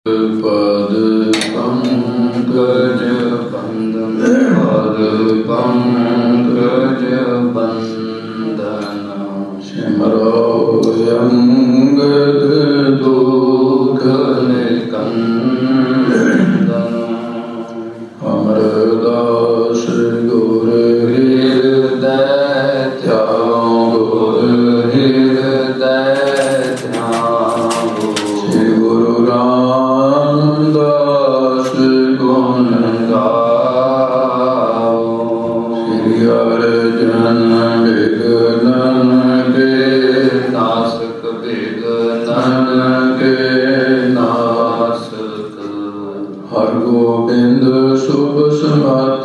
पद पंकज बंदन पद पंकज बंदन सिमरो अंगद दुख निकंदन अमरदास गुर हृदय ध्यान गुर हृदय ध्यान श्री गुरु रामदास गुण गाओ श्री अर्जन विघ्नन के नासक विघ्नन के नासक हर गोविंद शुभ समत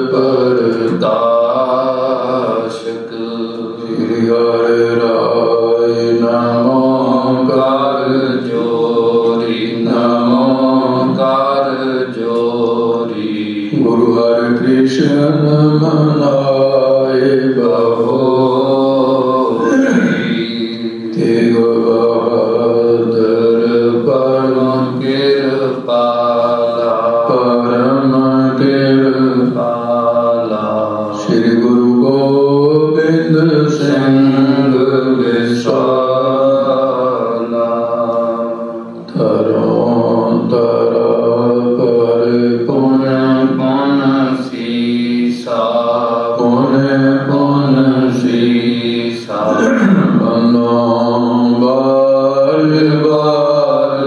परदाशक श्री हरि राय नमो कर जोरी नमो कर जोरी गुरु हरि कृष्ण मनाए बहोरी तेग बहादुर परम कृपाला परम कृपाला श्री गुरु गोविंद सिंह विशाला तरों तरा पर पुण्य पुण्य सीसा पुण्य पुण्य सीसा बनो बार बार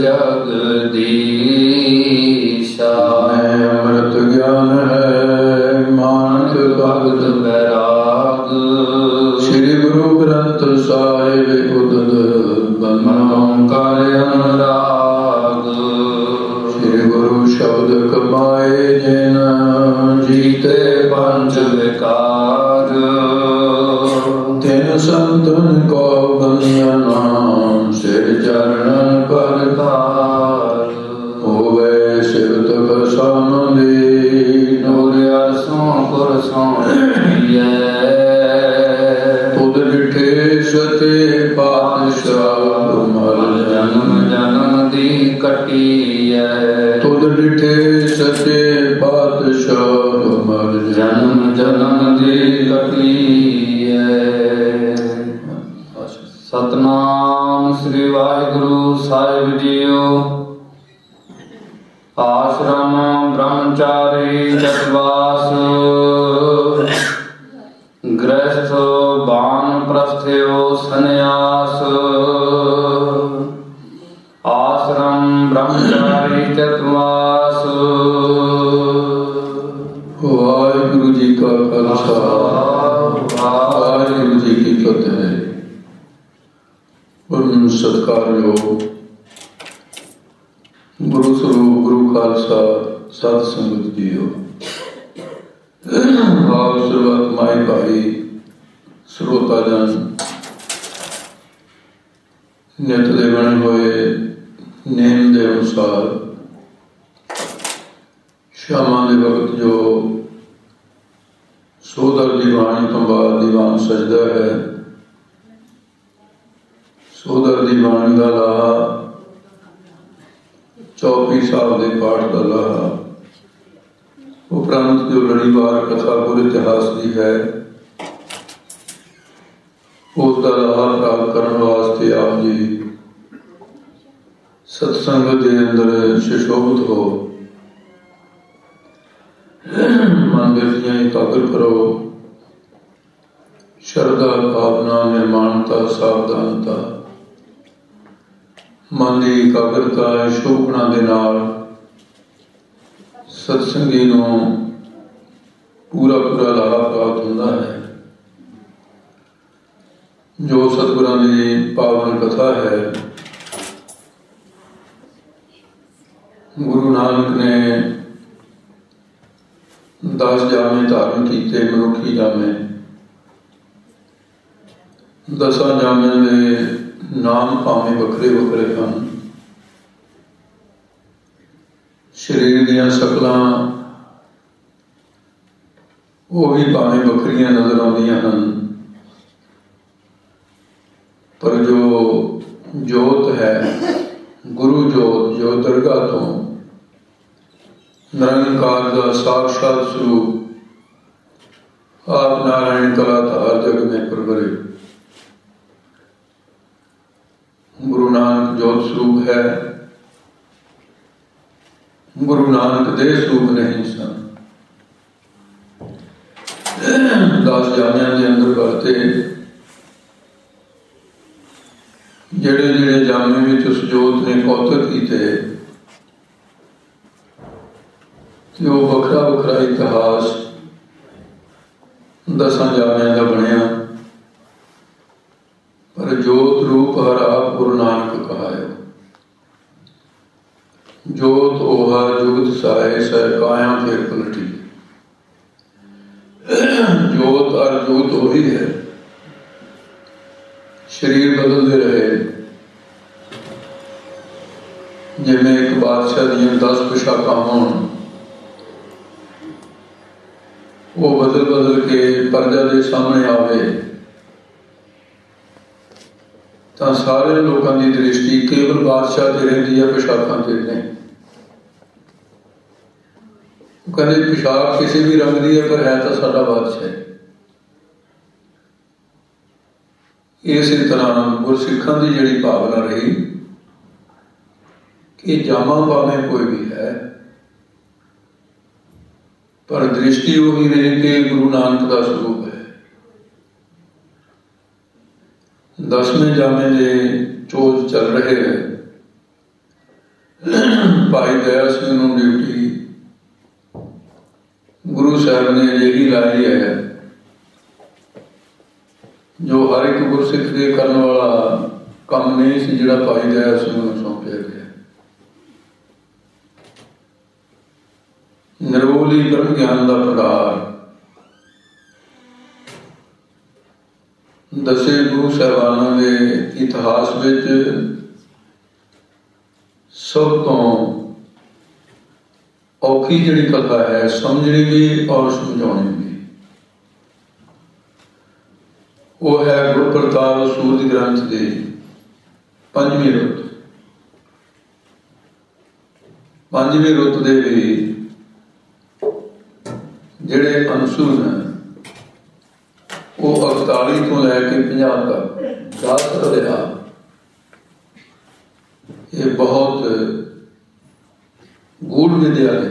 जगदीशा अमृत ज्ञान है मानक भगत बैराग श्री गुरु ग्रंथ साहिब उदद बनो कर अनुराग श्री गुरु शब्द कमाए जिन जीते पंच विकार तिन संतन को बनियाना सिर चरण पर तार होवे शिव तक सामने नूरिया सो कुरसों खुद डिठे सते पातशाह मल जन्म जन्म दी कटी है खुद डिठे सते पातशाह मल जन्म जन्म दी कटी है। सतनाम श्री वाहिगुरु साहिब जीओ। आश्रम ब्रह्मचारी चतवास गृहस्थ बान प्रस्थ्यो सन्यास आश्रम ब्रह्मचारी चतवास। वाहिगुरु जी का खालसा वाहिगुरु जी की फतेह। परम सत्कारयोग गुरु स्वरूप गुरु खालसा सत संगत जीओ। भाव सर्वत माई भाई श्रोता जन नित दे बने हुए नेम के अनुसार शामा के वक्त जो सोदर की बाणी तो बाद दीवान सजदा है सोदर की बाणी का लाहा चौपी साहब के पाठ का लाहा उपरंत जो लड़ीवार कथा गुर इतिहास की है उसका लाहा प्राप्त करने वास्ते आप जी सत्संग के अंदर सुशोभित हो मन व्यक्तियां एकाग्र करो। श्रद्धा भावना निर्माणता सावधानता मन की एकाग्रता शोभना दे नाल सत्संगी नूं पूरा पूरा लाभ प्राप्त होता है। जो सतगुरां की पावन कथा है गुरु नानक ने 10 जामे धारण किए मनुखी जामे 10 जामे के नाम भावें वखरे वखरे हैं। शरीर दियां शकलां वो भी भावें वखरियां नजर आउंदियां हैं पर जो जोत है गुरु जोत जो जो दरगाह तो निरंकार का साक्षात स्वरूप आप नारायण कलाधार जग में प्रगटे गुरु नानक ज्योत स्वरूप है। गुरु नानक देह स्वरूप नहीं सन। दास जामिया के अंदर करते जेड़े जेड़े जामे में उस जोत ने कौतक किए वो वखरा वखरा इतिहास दसा जामिया का बनया। पर जोत रूप हर आप गुरु नानक कहायो। जोत ओहा जुगत साए सह काया फिर पलटी। जोत और जोत वही है। शरीर बदलते रहे जिमें एक बादशाह दी 10 पोशाक हो वो बदल बदल के प्रजा के सामने आवे तो सारे लोगों की दृष्टि केवल बादशाह से रही है, पोशाकों से नहीं। कहते पोशाक किसी भी रंग की है पर है तो साडा बादशाह। इसी तरह गुरसिखां की जिहड़ी भावना रही कि जामा भावें कोई भी है पर दृष्टि वही रही कि गुरु नानक का स्वरूप है। 10वें जामे के चोज चल रहे हैं। भाई दया सिंह को ड्यूटी गुरु साहब ने यही लाई है जो हर एक गुरसिख के करने वाला काम नहीं सी जिहड़ा भाई दया सिंह को सौंपया गया। निर्वोली ब्रह्म ज्ञान का भंडार दसे गुरु साहबानों के इतिहास में सब तो औखी जिहड़ी कथा है समझनी भी और समझानी भी वो है गुरु प्रताप सूरज ग्रंथ की 5वीं रुत। 5वीं रुत दे भी जिहड़े अंशु ने वो 48 तो लैके 50 तक 10 रहा। ये बहुत गूढ़ विद्या है।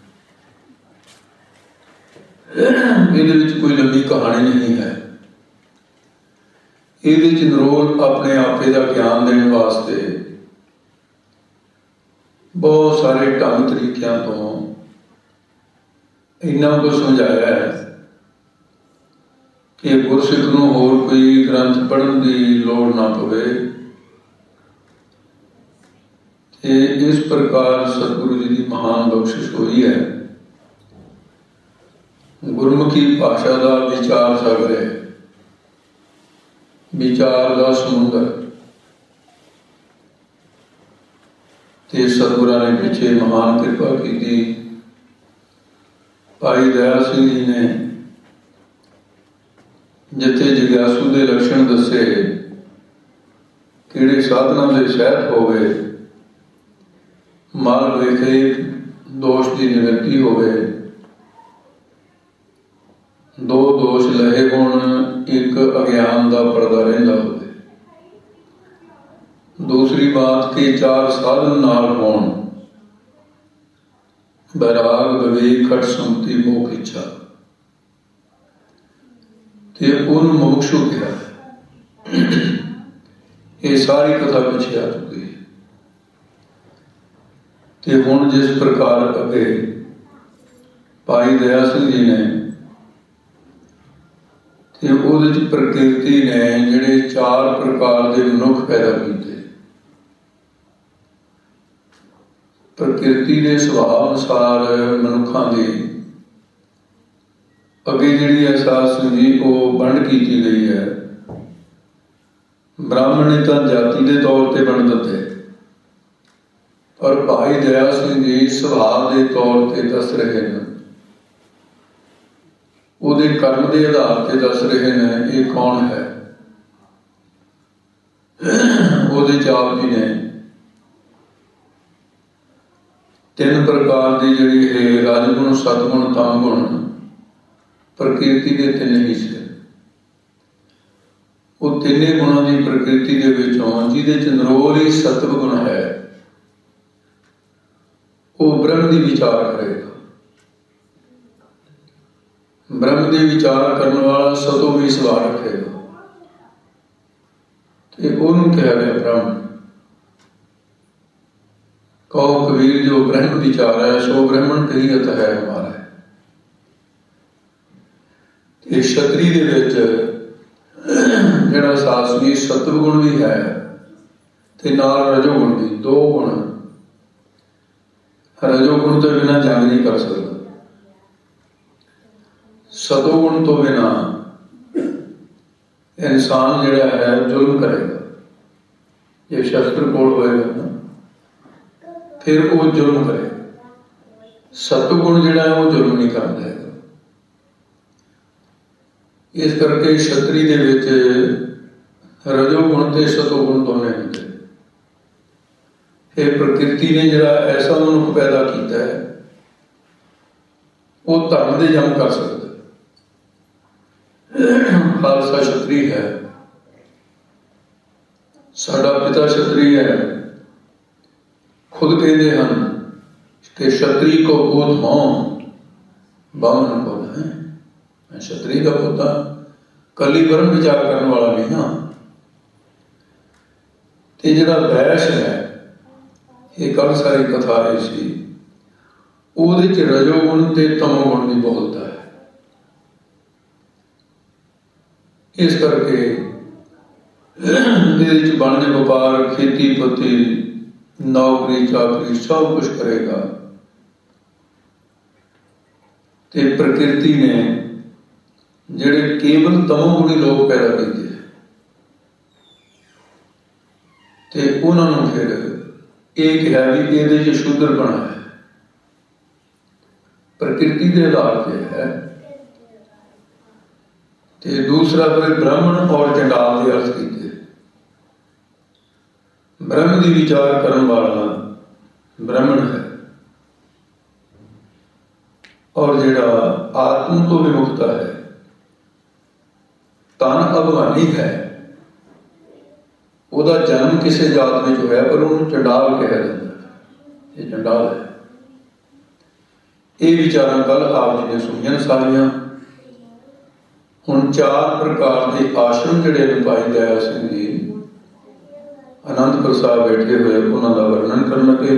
ये कोई लंबी कहानी नहीं है। ये नरोल अपने आपे का ज्ञान देने वास्ते बहुत सारे ढंग तरीकों तो इन्ना कुछ समझाया है कि गुरसिख को होर कोई ग्रंथ पढ़ने की लोड़ ना पवे। इस प्रकार सतगुरु जी की महान बख्शिश हुई है। गुरमुखी भाषा का विचार सागर है, विचार का समुंदर। सतगुरु ने पीछे महान कृपा की थी। भाई दया सिंह जी ने जिथे जिग्यासु के लक्षण दसे किहड़े साधना के सहित हो गए माल वेखे दोष की निवृत्ति हो गए। 2 दोष लहे होण एक अज्ञान का पर्दा रहिंदा होवे। दूसरी बात कि 4 साधन नाल होण बैराग विवेक खट संगति मोख इच्छा ते उन मुमुक्षु क्या है। ये सारी कथा पीछे आ चुकी है। ते हुण जिस प्रकार अगे भाई दया सिंह जी ने ते उहदे च प्रकृति ने जिहड़े 4 प्रकार के मनुख पैदा किए। प्रकृति के सुभाव अनुसार मनुखों की अगे जिहड़ी अहसास जी वो वंड की गई है। ब्राह्मण ने तो जाति के तौर पर बन दिते पर भाई दया सिंह जी सुभाव के तौर पर दस रहे हैं। ਉਹਦੇ कर्म के आधार पर दस रहे हैं ये कौन है। ਉਹਦੇ आप जी ने तीन प्रकार की जिहड़ी है रजगुण सतगुण तमगुण प्रकृति के तीन हिस्से वो तीने गुणों की प्रकृति के विचों जिहदे च निरोल ही सत्व गुण है वो ब्रह्म की विचार करेगा। ब्रह्म की विचार करने वाला सतो भी सवाल रखेगा तो उन्होंने कहा गया ब्रह्म। कहो कबीर जो ब्रह्म विचार है सो ब्रह्मण कहियत है हमारा। क्षत्रि दे विच जिहड़ा शासनी सतगुण भी है ते नाल रजोगुण भी, दो गुण। रजोगुण तो बिना जंग नहीं कर सकता, सतोगुण तो बिना इंसान जिहड़ा है जुल्म करेगा। ये शस्त्र कोल होएगा ना फिर वो जुल्म करेगा। सतगुण जिहड़ा है वो जुल्म नहीं करता है। इस करके क्षत्रि दे विच रजोगुण ते सतोगुण दोने होंदे। फिर प्रकृति ने जिहड़ा ऐसा मनुख पैदा किया है वो धर्म दे जंग कर सकता है। खालसा क्षत्रि है, साडा पिता क्षत्रि है। खुद कहते हैं कि क्षत्रि को बोध हो बामन को है। क्षत्रि का पोता कली ब्रह्म विचार करने वाला भी हाँ। ते जिहड़ा वैश्य है ये कल सारी कथा आई सी ਉਹਦੇ ਚ रजोगुण ते तमोगुण भी बोलता है। इस करके वाणिज व्यापार खेती पति नौकरी चाकरी सब कुछ करेगा। ते प्रकृति ने जिहड़े केवल तमोगुणी लोग पैदा किए ते उन्होंने फिर एक है भी इहदे च शूद्र बना है। प्रकृति के आधार पे है। ते दूसरा फिर ब्राह्मण और चंडाल के अर्थ किए। ब्रह्म की विचार करने वाला ब्राह्मण है और जिहड़ा आत्म तो विमुक्त है तन अभिमानी है। ਉਹਦਾ जन्म किसी जात में होया पर उन्होंने चंडाल कहा जाता है। ये चंडाल है। ये विचारां कल आप जी ने सुनिया सारियां। हुण चार प्रकार के आश्रम जिहड़े ने भाई दया सिंह जी आनंदपुर साहब बैठे हुए उन्हों का वर्णन करन लगे।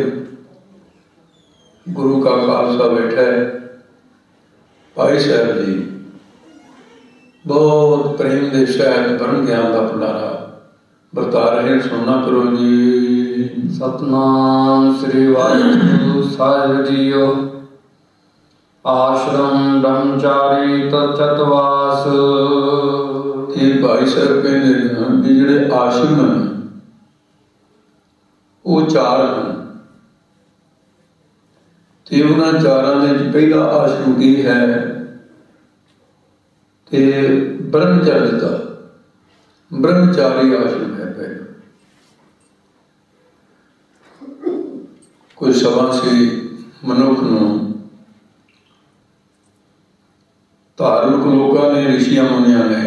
गुरु का खालसा बैठा है। भाई साहब जी बहुत प्रेम के शहद ब्रह्म ज्ञान का भंडारा बता रहे। सुनना करो जी। सतनाम श्री वाहिगुरु साहिब जीओ। आश्रम ब्रह्मचारी तत्वास। ये भाई साहब कहते हैं भी जिहड़े आश्रम हैं वो चार हैं। ते उन्हां चारां दे विच पहला आश्रम की है ते ब्रह्मचर्य का ब्रह्मचारी आश्रम है। पहला कोई सवा से मनुख नूं धार्मिक लोगों ने ऋषियां मुनिया ने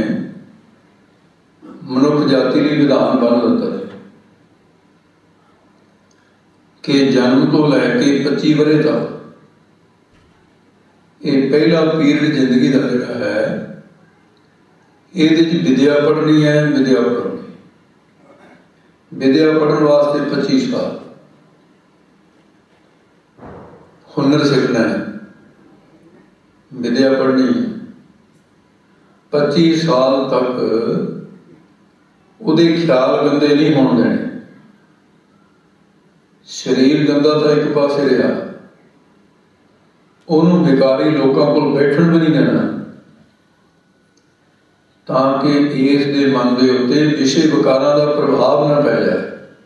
मनुख जाति लिए विधान बन दिता है कि जन्म तो लैके 25 वरे तक ये पहला पीरियड जिंदगी का जिहड़ा है ये विद्या पढ़नी है। विद्या पढ़ने वास्ते 25 साल हुनर सीखना है। विद्या पढ़नी है 25 साल तक उहदे ख्याल गंदे नहीं होने देने। शरीर गंदा तो एक पासे रहा उन्होंने बेकारी लोगों को बैठन भी नहीं देना ताकि इस दे मन के उत्ते विषय विकारां का प्रभाव न पै जाए।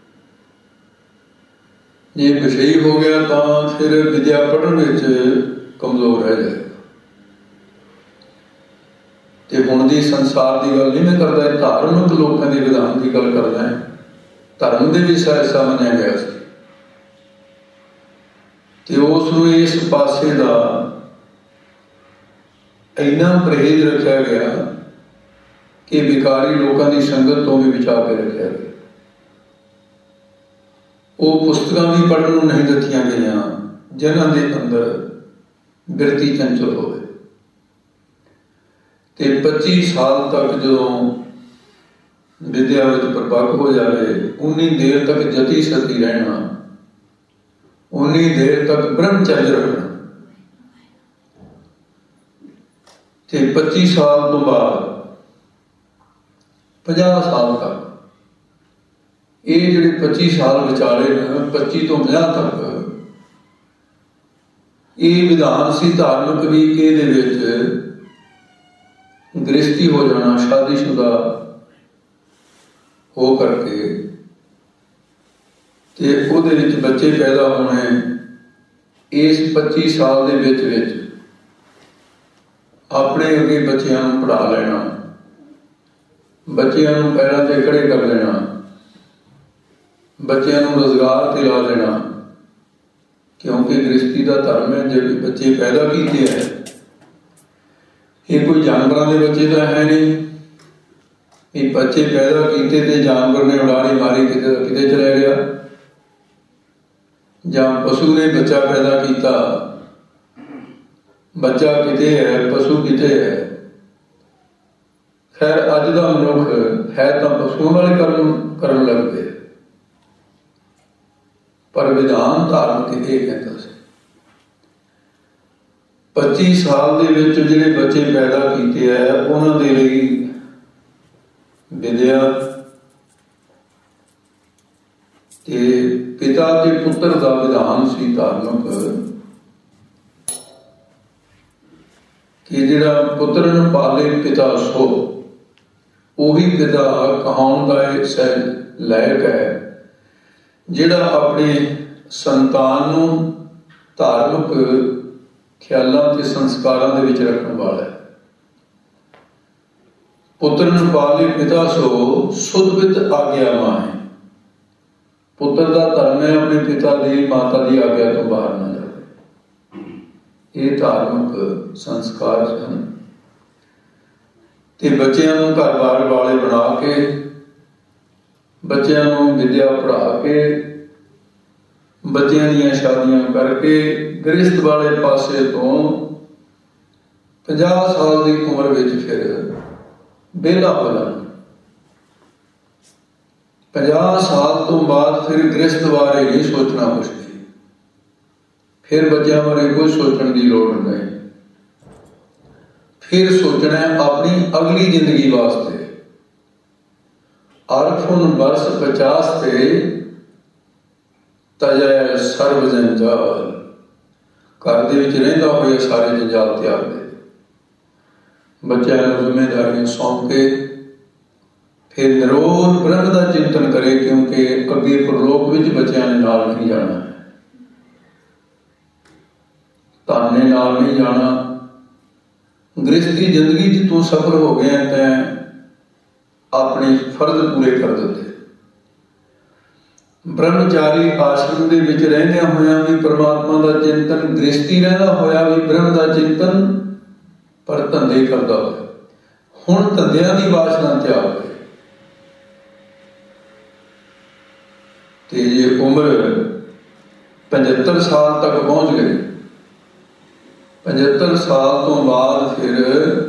जे विषयी हो गया तो फिर विद्या पढ़ने में कमजोर रह जाएगा। तो हुण दी संसार की गल नहीं मैं करता, धार्मिक लोगों के विधान की गल करना है। धर्म के भी ऐसा मनिया गया ਤੇ ਉਸ ਨੂੰ ਇਸ ਪਾਸੇ ਦਾ ਇੰਨਾ ਪਰਹੇਜ਼ ਰੱਖਿਆ ਗਿਆ ਕਿ ਵਿਕਾਰੀ ਲੋਕਾਂ ਦੀ ਸੰਗਤ ਤੋਂ ਵੀ ਬਚਾ ਕੇ ਰੱਖਿਆ ਗਿਆ। ਉਹ ਪੁਸਤਕਾਂ ਵੀ ਪੜ੍ਹਨ ਨੂੰ ਨਹੀਂ ਦਿੱਤੀਆਂ ਗਈਆਂ ਜਿਨ੍ਹਾਂ ਦੇ ਅੰਦਰ ਬਿਰਤੀ ਚੰਚਲ ਹੋਵੇ। ਤੇ 25 ਸਾਲ ਤੱਕ ਜਦੋਂ ਵਿਦਿਆ ਵਿੱਚ ਪ੍ਰਪੱਕ ਹੋ ਜਾਵੇ, ਉਨੀ ਦੇਰ ਤੱਕ ਜਤੀ ਸਤੀ ਰਹਿਣਾ, ਉਨੀ ਦੇਰ ਤੱਕ ਬ੍ਰਹਮਚਰਜ ਰੱਖਣਾ। ਤੇ 25 ਸਾਲ ਤੋਂ ਬਾਅਦ 50 ਸਾਲ ਤੱਕ, ਇਹ ਜਿਹੜੇ 25 ਸਾਲ ਵਿਚਾਲੇ ਨੇ, 25 ਤੋਂ 50 ਤੱਕ, ਇਹ ਵਿਧਾਨ ਸੀ ਧਾਰਮਿਕ ਵੀ ਕਿ ਇਹਦੇ ਵਿੱਚ ਗ੍ਰਸਤੀ ਹੋ ਜਾਣਾ, ਸ਼ਾਦੀशुदा ਹੋ ਕਰਕੇ ਤੇ ਉਹਦੇ ਵਿੱਚ ਬੱਚੇ ਪੈਦਾ ਹੋਣੇ। ਇਸ 25 ਸਾਲ ਦੇ ਵਿੱਚ ਆਪਣੇ ਅੱਗੇ ਬੱਚਿਆਂ ਨੂੰ ਪੜ੍ਹਾ ਲੈਣਾ, ਬੱਚਿਆਂ ਨੂੰ ਪੈਰਾਂ ਤੇ ਖੜੇ ਕਰ ਲੈਣਾ, ਬੱਚਿਆਂ ਨੂੰ ਰੁਜ਼ਗਾਰ ਤੇ ਲਾ ਦੇਣਾ। ਕਿਉਂਕਿ ਗ੍ਰਸਤੀ ਦਾ ਧਰਮ ਹੈ, ਜਿਹੜੇ ਬੱਚੇ ਪੈਦਾ ਕੀਤੇ ਹੈ, ਇਹ ਕੋਈ ਜਾਨਵਰਾਂ ਦੇ ਬੱਚੇ ਤਾਂ ਹੈ ਨਹੀਂ। ਇਹ ਬੱਚੇ ਪੈਦਾ ਕੀਤੇ ਤੇ ਜਾਨਵਰ ਨੇ ਉਡਾਰੀ ਮਾਰੀ, ਕਿਤੇ ਕਿਤੇ ਚਲੇ ਗਿਆ, ਜਾਂ ਪਸ਼ੂ ਨੇ ਬੱਚਾ ਪੈਦਾ ਕੀਤਾ, ਬੱਚਾ ਕਿਤੇ ਹੈ, ਪਸ਼ੂ ਕਿਤੇ ਹੈ। ਖੈਰ ਅੱਜ ਦਾ ਮਨੁੱਖ ਹੈ ਤਾਂ ਪਸ਼ੂਆਂ ਵਾਲੇ ਕਰਨ ਲੱਗ ਪਏ, ਪਰ ਵਿਧਾਨ ਧਾਰਮਿਕ ਇਹ ਕਹਿੰਦਾ ਸੀ 25 ਸਾਲ ਦੇ ਵਿੱਚ ਜਿਹੜੇ ਬੱਚੇ ਪੈਦਾ ਕੀਤੇ ਹੈ, ਉਹਨਾਂ ਦੇ ਲਈ ਵਿਦਿਆ ਤੇ ਪਿਤਾ ਤੇ ਪੁੱਤਰ ਦਾ ਵਿਧਾਨ ਸੀ ਧਾਰਮਿਕ, ਕਿ ਜਿਹੜਾ ਪੁੱਤਰ ਨੂੰ ਪਾਲੇ ਪਿਤਾ ਸੋ, ਉਹੀ ਪਿਤਾ ਕਹਾਉਣ ਦਾ ਇੱਕ ਸਹਿਜ ਲਾਇਕ ਹੈ, ਜਿਹੜਾ ਆਪਣੇ ਸੰਤਾਨ ਨੂੰ ਧਾਰਮਿਕ ਖਿਆਲਾਂ ਤੇ ਸੰਸਕਾਰਾਂ ਦੇ ਵਿੱਚ ਰੱਖਣ ਵਾਲਾ ਹੈ। ਪੁੱਤਰ ਨੂੰ ਪਾਲੇ ਪਿਤਾ ਸੋ ਸੁਧ ਪਿਤ ਆਗਿਆ ਮਾਹੇ। ਪੁੱਤਰ ਦਾ ਧਰਮ ਹੈ ਆਪਣੇ ਪਿਤਾ ਦੀ ਮਾਤਾ ਦੀ ਆਗਿਆ ਤੋਂ ਬਾਹਰ ਨਾ ਜਾਵੇ। ਇਹ ਧਾਰਮਿਕ ਸੰਸਕਾਰ ਹਨ। ਤੇ ਬੱਚਿਆਂ ਨੂੰ ਘਰ-ਬਾਰ ਵਾਲੇ ਬਣਾ ਕੇ, ਬੱਚਿਆਂ ਨੂੰ ਵਿਦਿਆ ਪੜ੍ਹਾ ਕੇ, ਬੱਚਿਆਂ ਦੀਆਂ ਸ਼ਾਦੀਆਂ ਕਰਕੇ ਗ੍ਰਸਤ ਵਾਲੇ ਪਾਸੇ ਤੋਂ 50 ਸਾਲ ਦੀ ਉਮਰ ਵਿੱਚ ਫਿਰ ਵਿਹਲਾ ਹੋ ਜਾਣਾ। 50 ਸਾਲ ਤੋਂ ਬਾਅਦ ਫਿਰ ਗ੍ਰਸਤ ਬਾਰੇ ਨਹੀਂ ਸੋਚਣਾ ਕੁਛ ਨਹੀਂ, ਫਿਰ ਬੱਚਿਆਂ ਬਾਰੇ ਕੁਝ ਸੋਚਣ ਦੀ ਲੋੜ ਨਹੀਂ। ਫਿਰ ਸੋਚਣਾ ਆਪਣੀ ਅਗਲੀ ਜ਼ਿੰਦਗੀ ਵਾਸਤੇ। ਅਰਫੁਨ ਬਰਸ 50 ਤੇ ਤਜੈ ਸਰਬ ਜੰਜਾਲ। ਘਰ ਦੇ ਵਿੱਚ ਰਹਿੰਦਾ ਹੋਇਆ ਸਾਰੇ ਜੰਜਾਲ ਤਿਆਗ ਦੇ, ਬੱਚਿਆਂ ਨੂੰ ਜ਼ਿੰਮੇਦਾਰੀਆਂ ਸੌਂਪ ਕੇ ਫਿਰ ਨਿਰੋਧ ਬ੍ਰਹਮ ਦਾ ਚਿੰਤਨ ਕਰੇ, ਕਿਉਂਕਿ ਅੱਗੇ ਪ੍ਰਲੋਕ ਵਿੱਚ ਬੱਚਿਆਂ ਨੇ ਨਾਲ ਨਹੀਂ ਜਾਣਾ ਹੈ, ਧਨ ਨੇ ਨਾਲ ਨਹੀਂ ਜਾਣਾ। ਗ੍ਰਸਤੀ ਜ਼ਿੰਦਗੀ 'ਚ ਤੂੰ ਸਫਲ ਹੋ ਗਿਆ, ਤੈਂ ਆਪਣੇ ਫਰਜ਼ ਪੂਰੇ ਕਰ ਦਿੱਤੇ। ਬ੍ਰਹਮਚਾਰੀ ਆਸ਼ਰਮ ਦੇ ਵਿੱਚ ਰਹਿੰਦਿਆਂ ਹੋਇਆਂ ਵੀ ਪਰਮਾਤਮਾ ਦਾ ਚਿੰਤਨ, ਗ੍ਰਸਤੀ ਰਹਿੰਦਾ ਹੋਇਆ ਵੀ ਬ੍ਰਹਮ ਦਾ ਚਿੰਤਨ, ਪਰ ਧੰਦੇ ਕਰਦਾ ਹੋਇਆ। ਹੁਣ ਧੰਦਿਆਂ ਦੀ ਵਾਸਨਾ ਤਿਆਗ ਕਰੇ। ਤੇ ਜੇ ਉਮਰ 75 ਸਾਲ ਤੱਕ ਪਹੁੰਚ ਗਈ, 75 ਸਾਲ ਤੋਂ ਬਾਅਦ ਫਿਰ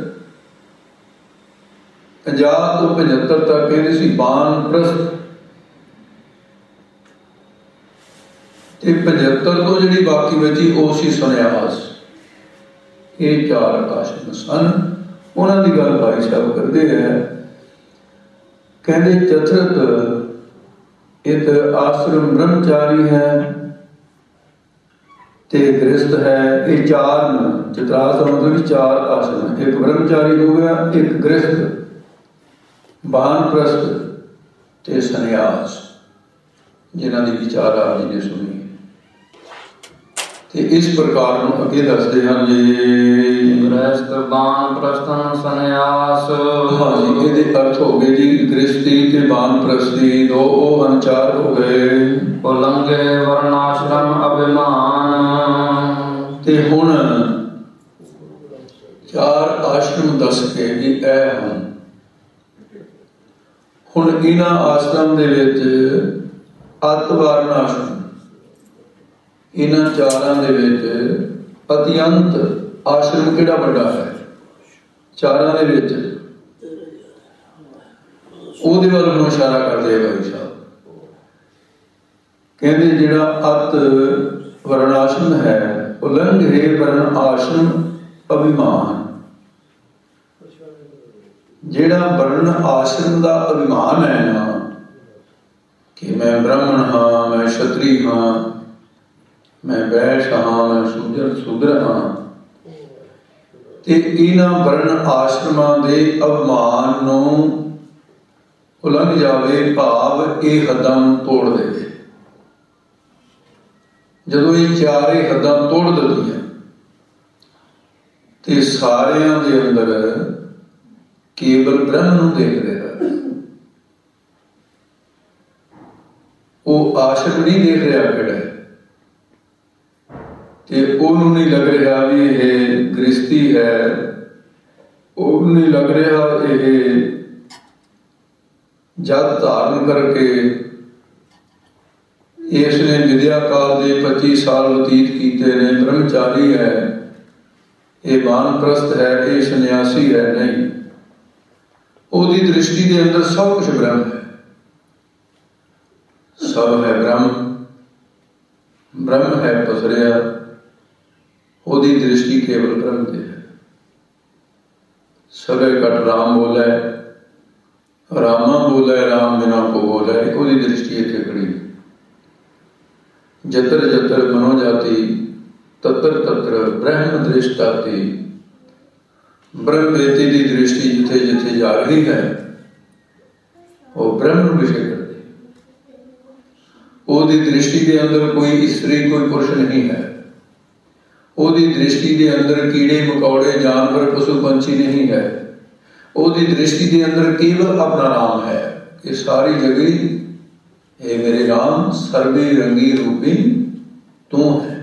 50 ਤੋਂ 75 ਤੱਕ ਕਹਿੰਦੇ ਸੀ ਬਾਨਪ੍ਰਸਥ, ਤੇ 75 ਤੋਂ ਜਿਹੜੀ ਬਾਕੀ ਬਚੀ ਉਹ ਸੀ ਸੰਨਿਆਸ। ਇਹ 4 ਆਸ਼ਰਮ ਸਨ। ਉਹਨਾਂ ਦੀ ਗੱਲ ਭਾਈ ਸਾਹਿਬ ਕਰਦੇ ਹੈ, ਕਹਿੰਦੇ ਚਤੁਰਥ ਇੱਕ ਆਸ਼ਰਮ ਬ੍ਰਹਮਚਾਰੀ ਹੈ ਤੇ ਗ੍ਰਸਤ ਹੈ। ਇਹ 4 ਨੇ। ਚਤੁਰਾਸ ਦਾ ਮਤਲਬ 4 ਆਸ਼ਰਮ, ਇੱਕ ਬ੍ਰਹਮਚਾਰੀ ਹੋ ਗਿਆ, ਇੱਕ ਗ੍ਰਸਤ, ਬਾਨਪ੍ਰਸਥ ਤੇ ਸੰਨਿਆਸ, ਜਿਨ੍ਹਾਂ ਦੀ ਵਿਚਾਰ ਆਪ ਜੀ ਨੇ ਸੁਣੀ। ਤੇ ਇਸ ਪ੍ਰਕਾਰ ਨੂੰ ਅੱਗੇ ਦੱਸਦੇ ਹਨ ਜੀ, ਗ੍ਰਸਤ, ਬਾਨਪ੍ਰਸਥ, ਸੰਨਿਆਸ। ਹਾਂਜੀ, ਇਹਦੇ ਅਰਥ ਹੋ ਗਏ ਜੀ ਗ੍ਰਸਤੀ ਤੇ ਬਾਨਪ੍ਰਸਥੀ, 2 ਉਹ ਹਨ, 4 ਹੋ ਗਏ। ਉਲੰਘੇ ਵਰਨਾਸ਼ਰਮ ਅਭਿਮਾਨ। ते हुण 4 आश्रम दस के भी ऐ हन। हुण इन्हां आश्रम दे विच अतवारण आश्रम, इन्हां चारां दे विच अत्यंत आश्रम किहड़ा वड्डा है चारां दे विच, ਉਹਦੇ ਵੱਲ ਨੂੰ ਇਸ਼ਾਰਾ ਕਰਦੇ ਭਾਈ ਸਾਹਿਬ। ਕਹਿੰਦੇ ਜਿਹੜਾ ਅਤ ਵਰਣਾਸ਼ਰਮ ਹੈ ਉਲੰਘੇ ਵਰਨ ਆਸ਼ਰਮ ਅਭਿਮਾਨ, ਜਿਹੜਾ ਵਰਨ ਆਸ਼ਰਮ ਦਾ ਅਭਿਮਾਨ ਹੈ ਨਾ ਕਿ ਮੈਂ ਬ੍ਰਾਹਮਣ ਹਾਂ, ਮੈਂ ਛਤਰੀ ਹਾਂ, ਮੈਂ ਵੈਸ਼ ਹਾਂ, ਮੈਂ ਸ਼ੂਦਰ ਹਾਂ, ਤੇ ਇਹਨਾਂ ਵਰਨ ਆਸ਼ਰਮਾਂ ਦੇ ਅਭਿਮਾਨ ਨੂੰ ਉਲੰਘ ਜਾਵੇ, ਭਾਵ ਇਹ ਹੱਦਾਂ ਤੋੜ ਦੇਵੇ। ਜਦੋਂ ਇਹ ਚਾਰੇ ਹੱਦਾਂ ਤੋੜ ਦਿੰਦੀਆਂ ਤੇ ਸਾਰਿਆਂ ਦੇ ਅੰਦਰ ਕੇਵਲ ਬ੍ਰਹਮ ਨੂੰ ਦੇਖ ਰਿਹਾ, ਉਹ ਆਸ਼ਰਮ ਨਹੀਂ ਦੇਖ ਰਿਹਾ ਕਿਹੜਾ, ਤੇ ਉਹਨੂੰ ਨਹੀਂ ਲੱਗ ਰਿਹਾ ਵੀ ਇਹ ਗ੍ਰਸਤੀ ਹੈ, ਉਹਨੂੰ ਨਹੀਂ ਲੱਗ ਰਿਹਾ ਇਹ ਜਦ ਧਾਰਨ ਕਰਕੇ ਇਸ ਨੇ ਵਿਦਿਆ ਕਾਲ ਦੇ 25 ਸਾਲ ਬਤੀਤ ਕੀਤੇ ਨੇ, ਬ੍ਰਹਮਚਾਰੀ ਹੈ, ਇਹ ਵਾਨਪ੍ਰਸਥ ਹੈ, ਇਹ ਸੰਨਿਆਸੀ ਹੈ, ਨਹੀਂ। ਉਹਦੀ ਦ੍ਰਿਸ਼ਟੀ ਦੇ ਅੰਦਰ ਸਭ ਕੁਛ ਬ੍ਰਹਮ ਹੈ, ਸਭ ਹੈ ਬ੍ਰਹਮ, ਬ੍ਰਹਮ ਹੈ ਪਸਰਿਆ, ਉਹਦੀ ਦ੍ਰਿਸ਼ਟੀ ਕੇਵਲ ਬ੍ਰਹਮ ਤੇ ਹੈ। ਸਭੇ ਘਟ ਰਾਮ ਬੋਲੇ, ਰਾਮਾ ਬੋਲੇ ਰਾਮ ਬਿਨਾ ਕੋ ਬੋਲੇ, ਉਹਦੀ ਦ੍ਰਿਸ਼ਟੀ ਇੱਥੇ ਖੜੀ। ਜਤਰ ਜਤਰ ਮਨੋ ਜਾਤੀ ਤਤਰ ਤਤਰ ਬ੍ਰਹਮ ਦ੍ਰਿਸ਼ਟਾਤੀ, ਬ੍ਰਹਮ ਵੇਤੀ ਦੀ ਦ੍ਰਿਸ਼ਟੀ ਜਿੱਥੇ ਜਿੱਥੇ ਜਾ ਰਹੀ ਹੈ ਉਹ ਬ੍ਰਹਮ ਨੂੰ ਵਿਸ਼ੇ ਕਰਦੀ। ਉਹਦੀ ਦ੍ਰਿਸ਼ਟੀ ਦੇ ਅੰਦਰ ਕੋਈ ਇਸਤਰੀ ਕੋਈ ਪੁਰਸ਼ ਨਹੀਂ ਹੈ, ਉਹਦੀ ਦ੍ਰਿਸ਼ਟੀ ਦੇ ਅੰਦਰ ਕੀੜੇ ਮਕੌੜੇ ਜਾਨਵਰ ਪਸ਼ੂ ਪੰਛੀ ਨਹੀਂ ਹੈ, ਉਹਦੀ ਦ੍ਰਿਸ਼ਟੀ ਦੇ ਅੰਦਰ ਕੇਵਲ ਆਪਣਾ ਰਾਮ ਹੈ ਕਿ ਸਾਰੀ ਜਗ੍ਹਾ ਇਹ ਮੇਰੇ ਰਾਮ ਸਰਬੇ ਰੰਗੀ ਰੂਪੀ ਤੂੰ ਹੈ।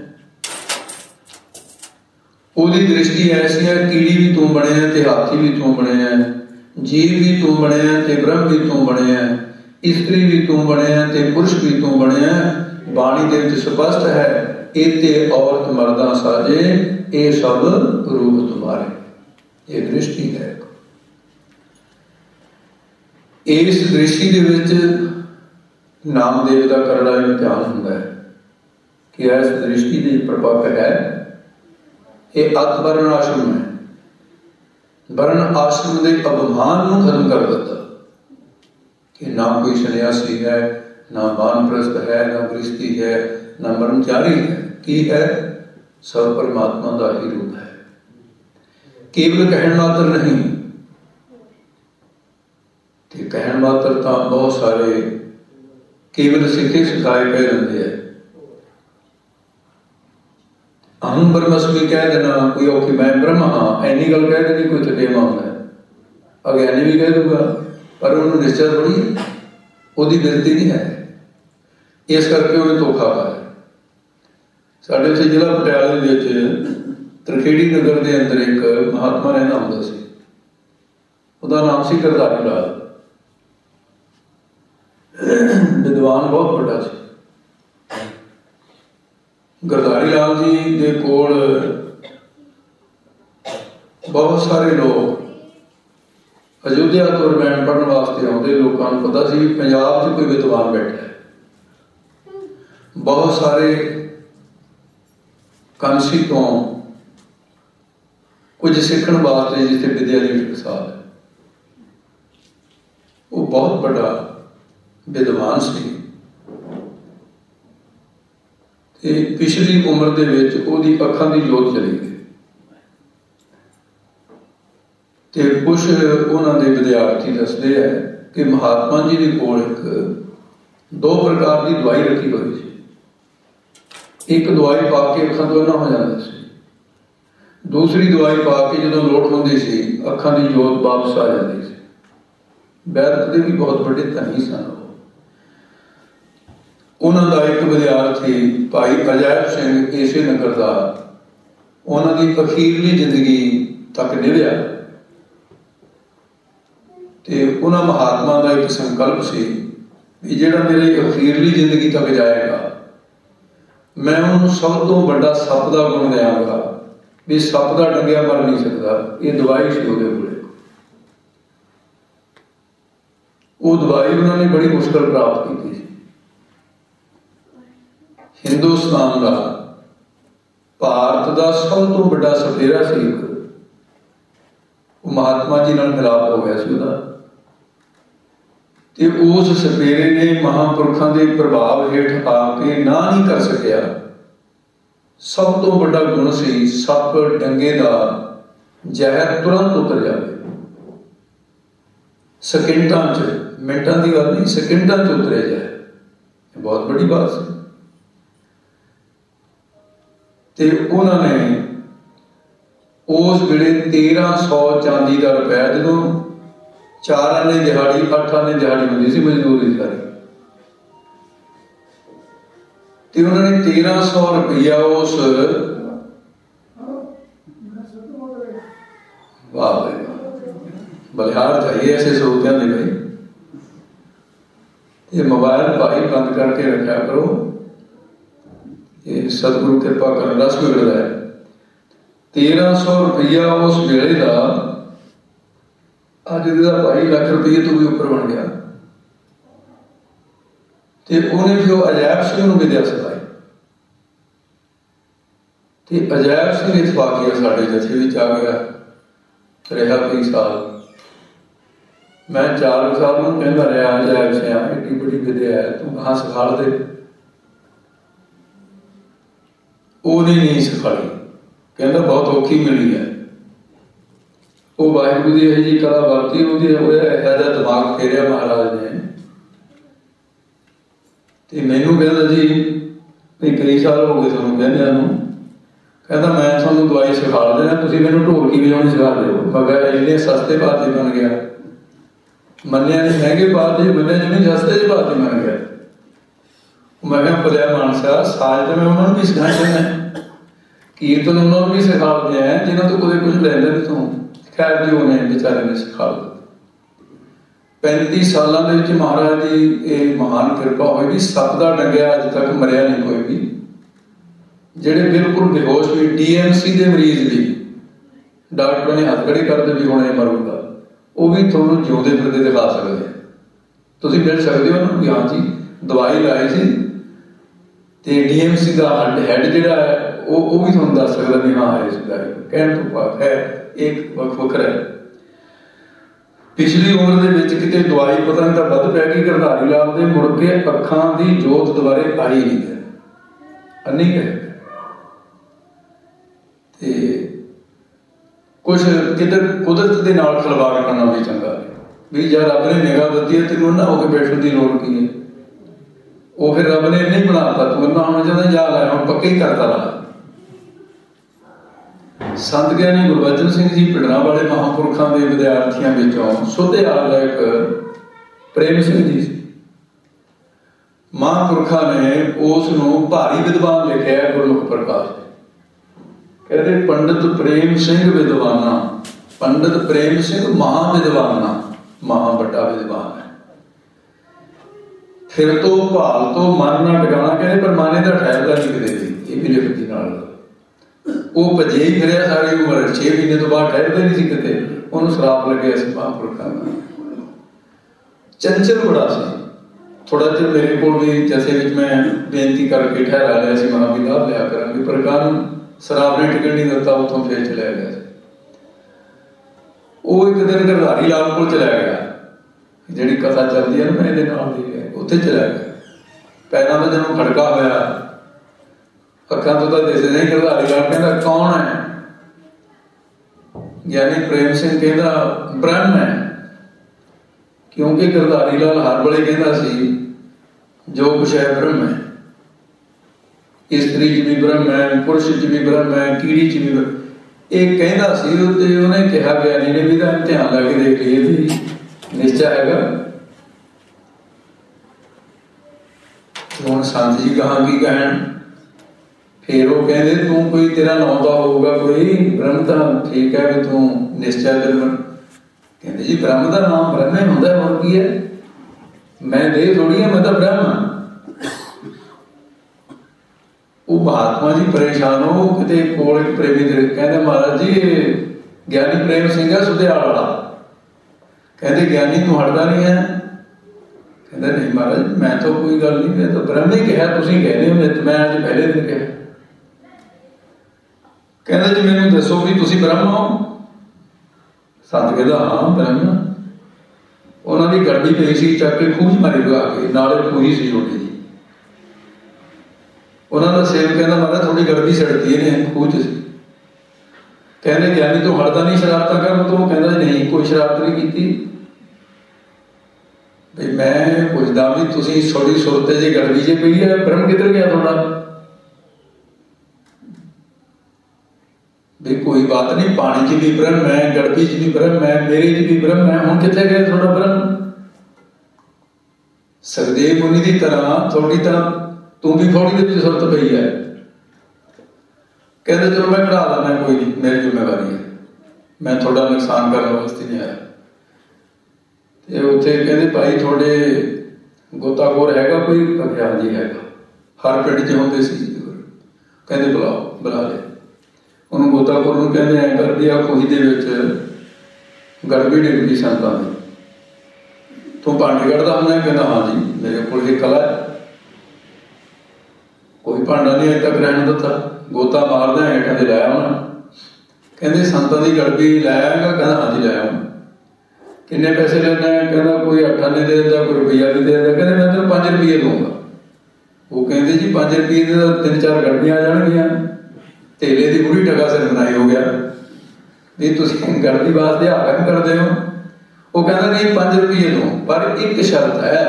ਉਹਦੀ ਦ੍ਰਿਸ਼ਟੀ ਐਸੀ ਹੈ ਕੀੜੀ ਵੀ ਤੂੰ ਬਣਿਆ ਤੇ ਹਾਥੀ ਵੀ ਤੂੰ ਬਣਿਆ, ਜੀਵ ਵੀ ਤੂੰ ਬਣਿਆ ਤੇ ਬ੍ਰਹਮ ਵੀ ਤੂੰ ਬਣਿਆ, ਇਸਤਰੀ ਵੀ ਤੂੰ ਬਣਿਆ ਤੇ ਪੁਰਸ਼ ਵੀ ਤੂੰ ਬਣਿਆ। ਬਾਣੀ ਦੇ ਵਿੱਚ ਸਪਸ਼ਟ ਹੈ ਇਤੇ ਔਰਤ ਮਰਦਾਂ ਸਾਜੇ, ਇਹ ਸਭ ਰੂਪ ਤੁਮਾਰੇ। ਇਹ ਦ੍ਰਿਸ਼ਟੀ ਹੈ। ਇਸ ਦ੍ਰਿਸ਼ਟੀ ਦੇ ਵਿੱਚ ਨਾਮਦੇਵ ਦਾ ਕਰੜਾ ਇਮਤਿਹਾਨ ਹੁੰਦਾ ਹੈ ਕਿ ਇਸ ਦ੍ਰਿਸ਼ਟੀ ਦੀ ਪ੍ਰਪੱਕ ਹੈ। ਇਹ ਅਤ ਵਰਨ ਆਸ਼ਰਮ ਹੈ, ਵਰਨ ਆਸ਼ਰਮ ਦੇ ਅਭਿਮਾਨ ਨੂੰ ਖਤਮ ਕਰ ਦਿੱਤਾ ਕਿ ਨਾ ਕੋਈ ਸੰਨਿਆਸੀ ਹੈ, ਨਾ ਵਾਨਪ੍ਰਸਥ ਹੈ, ਨਾ ਗ੍ਰਸਤੀ ਹੈ, ਨਾ ਬ੍ਰਹਮਚਾਰੀ ਹੈ। ਕੀ ਹੈ? ਸਭ ਪਰਮਾਤਮਾ ਦਾ ਹੀ ਰੂਪ ਹੈ। ਕੇਵਲ ਕਹਿਣ ਮਾਤਰ ਨਹੀਂ, ਤੇ ਕਹਿਣ ਮਾਤਰ ਤਾਂ ਬਹੁਤ ਸਾਰੇ ਕੇਵਲ ਸਿੱਖੇ ਸਿਖਾਏ ਪਏ ਹੁੰਦੇ ਹੈ। ਅਹੰ ਬ੍ਰਹਮਸਮੀ ਕਹਿ ਦੇਣਾ, ਕੋਈ ਔਖੀ ਮੈਂ ਬ੍ਰਹਮ ਹਾਂ ਐਨੀ ਗੱਲ ਕਹਿ ਦੇਣੀ, ਕੋਈ ਤਟੇਵਾ ਹੁੰਦਾ ਹੈ। ਅਗਿਆਨੀ ਵੀ ਕਹਿ ਦੂਗਾ ਪਰ ਉਹਨੂੰ ਨਿਸ਼ਚੈ ਥੋੜ੍ਹੀ, ਉਹਦੀ ਬਿਰਤੀ ਨਹੀਂ ਹੈ, ਇਸ ਕਰਕੇ ਉਹਨੇ ਧੋਖਾ ਪਾਇਆ। ਸਾਡੇ ਉੱਥੇ ਜ਼ਿਲ੍ਹਾ ਪਟਿਆਲੇ ਵਿੱਚ ਤਰਖੇੜੀ ਨਗਰ ਦੇ ਅੰਦਰ ਇੱਕ ਮਹਾਤਮਾ ਰਹਿੰਦਾ ਹੁੰਦਾ ਸੀ, ਉਹਦਾ ਨਾਮ ਸੀ ਗਰਦਾਰੀ ਲਾਲ। ਵਿਦਵਾਨ ਬਹੁਤ ਵੱਡਾ ਸੀ। ਗਰਦਾਰੀ ਲਾਲ ਜੀ ਦੇ ਕੋਲ ਬਹੁਤ ਸਾਰੇ ਲੋਕ ਅਯੁੱਧਿਆ ਤੋਂ ਰਮਾਇਣ ਪੜ੍ਹਨ ਵਾਸਤੇ ਆਉਂਦੇ। ਲੋਕਾਂ ਨੂੰ ਪਤਾ ਸੀ ਪੰਜਾਬ 'ਚ ਕੋਈ ਵਿਦਵਾਨ ਬੈਠਾ ਹੈ। ਬਹੁਤ ਸਾਰੇ ਕਾਂਸੀ ਤੋਂ ਕੁਝ ਸਿੱਖਣ ਵਾਸਤੇ ਜਿੱਥੇ ਵਿਦਿਆ ਦੀ ਟਕਸਾਲ ਹੈ। ਉਹ ਬਹੁਤ ਵੱਡਾ ਵਿਦਵਾਨ ਸੀ ਤੇ ਪਿਛਲੀ ਉਮਰ ਦੇ ਵਿੱਚ ਉਹਦੀ ਅੱਖਾਂ ਦੀ ਜੋਤ ਚਲੀ ਗਈ ਤੇ ਕੁਛ ਉਹਨਾਂ ਦੇ ਵਿਦਿਆਰਥੀ ਦੱਸਦੇ ਹੈ ਕਿ ਮਹਾਤਮਾ ਜੀ ਦੇ ਕੋਲ ਇੱਕ 2 ਪ੍ਰਕਾਰ ਦੀ ਦਵਾਈ ਰੱਖੀ ਹੋਈ ਸੀ। ਇੱਕ ਦਵਾਈ ਪਾ ਕੇ ਅੱਖਾਂ ਤੋਂ ਨਾ ਹੋ ਜਾਂਦਾ ਸੀ, ਦੂਸਰੀ ਦਵਾਈ ਪਾ ਕੇ ਜਦੋਂ ਲੋੜ ਹੁੰਦੀ ਸੀ ਅੱਖਾਂ ਦੀ ਜੋਤ ਵਾਪਸ ਆ ਜਾਂਦੀ ਸੀ। ਬੈਰਕ ਦੇ ਵੀ ਬਹੁਤ ਵੱਡੇ ਧਨੀ ਸਨ। ਉਹਨਾਂ ਦਾ ਇੱਕ ਵਿਦਿਆਰਥੀ ਭਾਈ ਅਜੈਬ ਸਿੰਘ ਇਸੇ ਨਗਰ ਦਾ, ਉਹਨਾਂ ਦੀ ਅਖੀਰਲੀ ਜ਼ਿੰਦਗੀ ਤੱਕ ਨਿਭਿਆ। ਤੇ ਉਹਨਾਂ ਮਹਾਤਮਾ ਦਾ ਇੱਕ ਸੰਕਲਪ ਸੀ ਵੀ ਜਿਹੜਾ ਮੇਰੇ ਅਖੀਰਲੀ ਜ਼ਿੰਦਗੀ ਤੱਕ ਜਾਏਗਾ ਮੈਂ ਉਹਨੂੰ ਸਭ ਤੋਂ ਵੱਡਾ ਸੱਪ ਦਾ ਗੁਣ ਦਿਆਂਗਾ ਵੀ ਸੱਪ ਦਾ ਡੰਗਿਆ ਮਰ ਨਹੀਂ ਸਕਦਾ। ਇਹ ਦਵਾਈ ਸੀ ਉਹਦੇ ਕੋਲੇ। ਉਹ ਦਵਾਈ ਉਹਨਾਂ ਨੇ ਬੜੀ ਮੁਸ਼ਕਲ ਪ੍ਰਾਪਤ ਕੀਤੀ ਸੀ। ਹਿੰਦੁਸਤਾਨ ਦਾ, ਭਾਰਤ ਦਾ ਸਭ ਤੋਂ ਵੱਡਾ ਸਪੇਰਾ ਸੀ ਇੱਕ, ਉਹ ਮਹਾਤਮਾ ਜੀ ਨਾਲ ਮਿਲਾਪ ਹੋ ਗਿਆ ਸੀ ਉਹਦਾ। ਤੇ ਉਸ ਸਪੇਰੇ ਨੇ ਮਹਾਂਪੁਰਖਾਂ ਦੇ ਪ੍ਰਭਾਵ ਹੇਠ ਆ ਕੇ ਨਾ ਨਹੀਂ ਕਰ ਸਕਿਆ। ਸਭ ਤੋਂ ਵੱਡਾ ਗੁਣ ਸੀ ਸੱਪ ਡੰਗੇ ਦਾ ਜ਼ਹਿਰ ਤੁਰੰਤ ਉਤਰ ਜਾਵੇ, ਸਕਿੰਟਾਂ 'ਚ, ਮਿੰਟਾਂ ਦੀ ਗੱਲ ਨਹੀਂ, ਸਕਿੰਟਾਂ 'ਚ ਉਤਰਿਆ ਜਾਏ। ਇਹ ਬਹੁਤ ਵੱਡੀ ਬਾਤ ਸੀ। ਤੇ ਉਹਨਾਂ ਨੇ ਉਸ ਵੇਲੇ 1300 ਚਾਂਦੀ ਦਾ ਰੁਪਇਆ, ਜਦੋਂ 4 ਆਨੇ ਦਿਹਾੜੀ 8 ਆਨੇ ਦਿਹਾੜੀ ਹੁੰਦੀ ਸੀ ਮਜ਼ਦੂਰੀ ਸਾਰੀ, ਤੇ ਉਹਨਾਂ ਨੇ 1300 ਰੁਪਇਆ ਉਸ ਵਾਹ ਬਲਿਹਾਰ ਜਾਈਏ ਐਸੇ ਸਰੋਤਿਆਂ ਦੇ ਲਈ। ਇਹ ਮੋਬਾਈਲ ਭਾਈ ਬੰਦ ਕਰਕੇ ਰੱਖਿਆ ਕਰੋ, ਇਹ ਸਤਿਗੁਰੂ ਕਿਰਪਾ ਕਰਨ ਰਸ ਵਿਗੜਦਾ ਹੈ। 1300 ਰੁਪਇਆ ਉਸ ਵੇਲੇ ਦਾ ਅੱਜ ਦਾ 2 ਲੱਖ ਰੁਪਏ ਤੋਂ ਵੀ ਉੱਪਰ ਬਣ ਗਿਆ। ਤੇ ਉਹਨੇ ਵੀ ਉਹ ਅਜੈਬ ਸਿੰਘ ਨੂੰ ਵਿਦਿਆ ਸਿਖਾਈ। ਤੇ ਅਜੈਬ ਸਿੰਘ ਇਤਫਾਕੀਆ ਸਾਡੇ ਜਥੇ ਵਿੱਚ ਆ ਗਿਆ, ਰਿਹਾ 20 ਸਾਲ। ਮੈਂ 4 ਸਾਲ ਨੂੰ ਕਹਿੰਦਾ ਰਿਹਾ ਅਜੈਬ ਸਿੰਘ ਐਡੀ ਬੜੀ ਵਿਦਿਆ ਹੈ, ਤੂੰ ਕਹਾਂ ਸਿਖਾ ਦੇ। ਉਹਨੇ ਨਹੀਂ ਸਿਖਾਈ, ਕਹਿੰਦਾ ਬਹੁਤ ਔਖੀ ਮਿਲੀ ਹੈ। ਉਹ ਵਾਹਿਗੁਰੂ ਦੀ ਇਹ ਜਿਹੀ ਕਲਾ ਵਰਤੀ, ਉਹਦੀ ਇਹੋ ਜਿਹਾ ਦਿਮਾਗ ਫੇਰਿਆ ਮਹਾਰਾਜ ਨੇ। ਤੇ ਮੈਨੂੰ ਕਹਿੰਦਾ ਜੀ ਵੀ ਕਈ ਸਾਲ ਹੋ ਗਏ ਤੁਹਾਨੂੰ ਕਹਿੰਦਿਆਂ ਨੂੰ, ਕਹਿੰਦਾ ਮੈਂ ਤੁਹਾਨੂੰ ਦਵਾਈ ਸਿਖਾ ਦੇਣਾ, ਤੁਸੀਂ ਮੈਨੂੰ ਢੋਲਕੀ ਵਜਾਉਣੀ ਸਿਖਾ ਦਿਓ। ਮਗਰ ਇੰਨੇ ਸਸਤੇ ਪਾਤੇ ਬਣ ਗਿਆ, ਮੰਨਿਆ ਨਹੀਂ ਮਹਿੰਗੇ ਪਾਤੇ, ਮੰਨਿਆ ਜਿਵੇਂ ਸਸਤੇ ਜਿਹੇ ਪਾਤੇ ਬਣ ਗਿਆ। ਮੈਂ ਕਿਹਾ ਭਲਿਆ ਮਾਨਸਾ, ਸਾਜ ਤਾਂ ਮੈਂ ਉਹਨਾਂ ਨੂੰ ਵੀ ਸਿਖਾ ਦੇਣਾ, ਕੀਰਤਨ ਉਹਨਾਂ ਨੂੰ ਵੀ ਸਿਖਾ ਦਿੰਦੇ ਆ ਜਿਹਨਾਂ ਤੋਂ ਕਦੇ ਕੁਝ ਲੈਂਦੇ ਨਹੀਂ ਤੂੰ। ਖੈਰ ਜੀ ਉਹਨੇ ਵਿਚਾਰੇ ਨੇ ਸਿਖਾ ਦਿੱਤਾ। 35 ਸਾਲਾਂ ਦੇ ਵਿੱਚ ਮਹਾਰਾਜ ਦੀ ਇਹ ਮਹਾਨ ਕਿਰਪਾ ਹੋਈ ਵੀ ਸੱਪ ਦਾ ਡੰਗਿਆ ਅੱਜ ਤੱਕ ਮਰਿਆ ਨਹੀਂ ਕੋਈ ਵੀ। ਜਿਹੜੇ ਬਿਲਕੁਲ ਬੇਹੋਸ਼ ਵੀ DMC ਦੇ ਮਰੀਜ਼ ਵੀ ਡਾਕਟਰਾਂ ਨੇ ਹੱਥ ਖੜੇ ਕਰਦੇ ਵੀ ਹੁਣ ਇਹ ਮਰੂਗਾ, ਉਹ ਵੀ ਤੁਹਾਨੂੰ ਜਿਉਂਦੇ ਫਿਰਦੇ ਦਿਖਾ ਸਕਦੇ ਆ। ਤੁਸੀਂ ਮਿਲ ਸਕਦੇ ਹੋ ਉਹਨਾਂ ਨੂੰ ਵੀ ਹਾਂ ਜੀ ਦਵਾਈ ਲਾਈ ਸੀ, ਤੇ DMC ਦਾ ਹੈਡ ਜਿਹੜਾ ਹੈ ਉਹ ਵੀ ਤੁਹਾਨੂੰ ਦੱਸ ਸਕਦਾ ਵੀ ਹਾਂ ਇਸ ਦਾ ਕਹਿਣ ਤੋਂ ਬਾਅਦ ਹੈ ਇੱਕ ਵੱਖਰਾ ਹੈ। ਪਿਛਲੀ ਉਮਰ ਦੇ ਵਿੱਚ ਕਿਤੇ ਦਵਾਈ ਪਤਾ ਨਹੀਂ ਤਾਂ ਵੱਧ ਪੈ ਗਈ ਗਰਧਾਰੀ ਲਾਲ ਦੇ, ਮੁੜ ਕੇ ਅੱਖਾਂ ਦੀ ਜੋਤ ਦੁਬਾਰੇ ਆਈ ਨਹੀਂ ਹੈ, ਅੰਨੀ ਹੈ। ਤੇ ਕੁਛ ਕਿਤੇ ਕੁਦਰਤ ਦੇ ਨਾਲ ਖਿਲਵਾੜ ਕਰਨਾ ਵੀ ਚੰਗਾ ਹੈ ਵੀ ਜਦ ਰੱਬ ਨੇ ਨਿਗਾਹ ਦਿੱਤੀ ਹੈ ਤੈਨੂੰ ਨਾ ਹੋ ਕੇ ਬੈਠਣ ਦੀ ਲੋੜ ਕੀ ਹੈ। ਉਹ ਫਿਰ ਰੱਬ ਨੇ ਨਹੀਂ ਬਣਾਤਾ, ਤੂੰ ਨਾ ਹੋਣਾ ਚਾਹੁੰਦਾ ਜਾ ਲੈ ਹੁਣ ਪੱਕੇ ਹੀ ਕਰਤਾ ਲਾ। ਸੰਤ ਗਿਆਨੀ ਗੁਰਬਚਨ ਸਿੰਘ ਜੀ ਪਿੰਡਰਾਂ ਵਾਲੇ ਮਹਾਂਪੁਰਖਾਂ ਦੇ ਵਿਦਿਆਰਥੀਆਂ ਵਿੱਚੋਂ ਸੋਧੇ ਆਗਲਾਇਕ ਪ੍ਰੇਮ ਸਿੰਘ ਜੀ ਸੀ। ਮਹਾਂਪੁਰਖਾਂ ਨੇ ਉਸ ਨੂੰ ਭਾਰੀ ਵਿਦਵਾਨ ਲਿਖਿਆ ਗੁਰਮੁਖ ਪ੍ਰਕਾਸ਼। ਕਹਿੰਦੇ ਪੰਡਿਤ ਪ੍ਰੇਮ ਸਿੰਘ ਵਿਦਵਾਨਾ, ਪੰਡਿਤ ਪ੍ਰੇਮ ਸਿੰਘ ਮਹਾ ਵਿਦਵਾਨਾ, ਮਹਾ ਵੱਡਾ ਵਿਦਵਾਨ ਹੈ। ਫਿਰ ਤੋਂ ਭਾਲ ਤੋਂ ਮਨ ਨਾ ਟਿਕਾਣਾ, ਕਹਿੰਦੇ ਪਰ ਮਾਨੇ ਦਾ ਠਹਿਰਦਾ ਨਹੀਂ ਕਿਤੇ ਵੀ। ਇਹ ਵੀ ਲਿਖਤੀ ਨਾਲ ਉਹ ਭੱਜੇ ਹੀ ਫਿਰਿਆ ਸਾਰੀ ਉਮਰ, 6 ਮਹੀਨੇ ਤੋਂ ਬਾਅਦ ਠਹਿਰਦੇ ਨਹੀਂ ਸੀ ਕਿਤੇ। ਉਹਨੂੰ ਸ਼ਰਾਪ ਲੱਗਿਆ ਸੀ ਮਹਾਂਪੁਰਖਾਂ ਦਾ। ਚੰਚਲ ਬੜਾ ਸੀ। ਥੋੜਾ ਚਿਰ ਮੇਰੇ ਕੋਲ ਵੀ ਜਥੇ ਵਿੱਚ ਮੈਂ ਬੇਨਤੀ ਕਰਕੇ ਠਹਿਰਾ ਲਿਆ ਸੀ, ਮਹਾਂ ਵੀ ਲਾਭ ਲਿਆ ਕਰਾਂਗੇ, ਪਰ ਕਾਹਨੂੰ ਸ਼ਰਾਬ ਨੇ ਟਿਕਣ ਨਹੀਂ ਦਿੱਤਾ, ਉੱਥੋਂ ਫੇਰ ਚਲਿਆ ਗਿਆ ਸੀ। ਉਹ ਇੱਕ ਦਿਨ ਗਰਧਾਰੀ ਲਾਲ ਕੋਲ ਚਲਿਆ ਗਿਆ, ਜਿਹੜੀ ਕਥਾ ਚੱਲਦੀ ਹੈ ਨਾ ਮੈਂ ਇਹਦੇ ਨਾਲ ਦੀ ਹੈ, ਉੱਥੇ ਚਲਿਆ ਗਿਆ। ਪੈਰਾਂ ਦਾ ਜਦੋਂ ਖੜਕਾ ਹੋਇਆ, ਅੱਖਾਂ ਤੋਂ ਤਾਂ ਦਿਸਦੇ ਨਹੀਂ। ਗਰਧਾਰੀ ਲਾਲ ਕਹਿੰਦਾ ਕੌਣ ਹੈ? ਗਿਆਨੀ ਪ੍ਰੇਮ ਸਿੰਘ ਕਹਿੰਦਾ ਬ੍ਰਹਮ ਹੈ। ਕਿਉਂਕਿ ਗਰਧਾਰੀ ਲਾਲ ਹਰ ਵੇਲੇ ਕਹਿੰਦਾ ਸੀ ਜੋ ਕੁਛ ਹੈ ਬ੍ਰਹਮ ਹੈ, ਇਸਤਰੀ 'ਚ ਵੀ ਬ੍ਰਹਮ ਹੈ, ਪੁਰਸ਼ 'ਚ ਵੀ ਬ੍ਰਹਮ ਹੈ, ਕੀੜੀ 'ਚ ਵੀ ਬ੍ਰਹਮ। ਇਹ ਕਹਿੰਦਾ ਸੀ ਤੇ ਉਹਨੇ ਕਿਹਾ ਗਿਆਨੀ ਨੇ ਵੀ ਇਹਦਾ ਧਿਆਨ ਲਾ ਕੇ ਦੇਖ ਲਈਏ ਵੀ ਨਿਸ਼ਚਾ ਹੈਗਾ। ਹੁਣ ਸੰਤ ਜੀ ਕਹਾਂ ਕੀ ਕਹਿਣ, फिर वो कहते तू कोई तेरा नौता होगा कोई ब्रह्म तो ठीक है भी तू निश्चय कर। कहते जी ब्रह्म का नाम ब्रह्म ही होंगे और की है, मैं देह थोड़ी है, मैं तो ब्रह्म। वो महात्मा जी परेशान हो कि कोल एक प्रेमी कहते महाराज जी ज्ञानी प्रेम सिंह है सुधियाल वाला। कहते ज्ञानी तू हटता नहीं है? कहते नहीं महाराज मैं तो कोई गल नहीं, मैं तो ब्रह्म ही कहा, तुम कहने हो मैं अज पहले दिन कहा। कहते जी मैनू दसो भी तुम ब्रह्म हो? संत कहता हाँ ब्रह्म। उन्होंने गड्डी पई सी चक के खूह मारी लगा के, नाले खूही सी छोटी जी। उन्होंने सेवक कहना महाराज थोड़ी गड्डी सड़ती है खूह च। कहते ज्ञानी तू हटता नहीं शरारत कर? तो कहता नहीं कोई शरारत नहीं की। भाई मैं पुछदा भी तुसी थोड़ी सुरत जी गड़बी जी पई है, ब्रह्म किधर गया थोड़ा? भी कोई बात नहीं, पानी च भी ब्रह्म है, गड़बी च भी ब्रह्म है, मेरे च भी ब्रह्म है, हुण कित्थे गया थोड़ा ब्रह्म? सखदेव मुनि की तरह थोड़ी तरह तू भी थोड़ी देर सुरत पई है। कहते चलो मैं कढ़ा देना, कोई नहीं मेरी जिम्मेवारी है, मैं थोड़ा नुकसान करने वास्ते नहीं आया। उत्थे कहते भाई थोड़े गोताखोर हैगा कोई? हाँ जी हैगा, हर पिंड च होंदे सी। कहते बुलाओ, बुला ले। उन्होंने गोताखोर नूं कहते ऐ कर भी आ खूही दे विच गड़बी डिग गई संतां दी, तू भांडे कढ़दा हुंदा? कहता हाँ जी मेरे कोल एक कला है, कोई भांडा नहीं अजे तक रहने दिता, गोता मारदा हेठां ते लै आउणा। कहते संतां दी गड़बी लै आएगा? कहता हाँ जी लै आउणा। किन्ने पैसे लेना है? कहना कोई 8 आने दे देता, कोई रुपया नहीं दे देता। कहते मैं तेन 5 रुपये दूंगा। वो कहते जी 5 रुपये दे 3-4 गड्डियां आ जाएंगियां, तेले की पूरी टका सिर बनाई हो गया भी तुम गड़बी वास्ते हाकम करते हो। वो कहता नहीं 5 रुपये दो, पर एक शर्त है,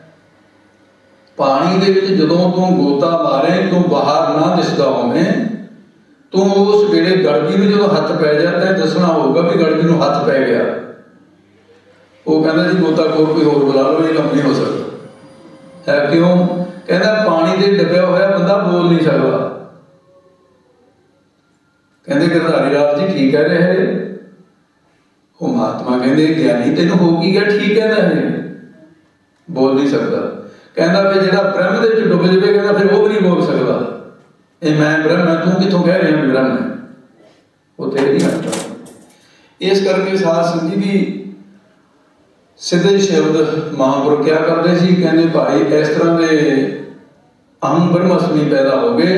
पानी दे विच जदों तू गोता मारे तू बाहर ना दिसदा होवे, तू उस वेले गड़बी में जो हथ पै जाता दसना होगा भी गड़बी नूं हथ पै गया। वो कहता जी गोताखोर कोई होर बुला लो, ये काम नहीं हो सकता है। क्यों? कहता पानी दे डब्बिया होया बंदा बोल नहीं सकता। कहते गिरधारी लाल जी ठीक कह रहे हैं। वो महात्मा कहते ज्ञानी तेन हो की गया ठीक है ना, बोल नहीं सकता। कहता फिर जो ब्रह्म के डुब जाए, कहता फिर वो भी नहीं बोल सकता। ये मैं ब्रह्म है, तू कितों कह रहे हैं ब्रह्म है? वो तेरे नहीं हटता। इस करके साध संगत भी सीधे शब्द महापुरुष क्या करते सी, कहते भाई इस तरह के अहम ब्रह्मअस्मि पैदा हो गए,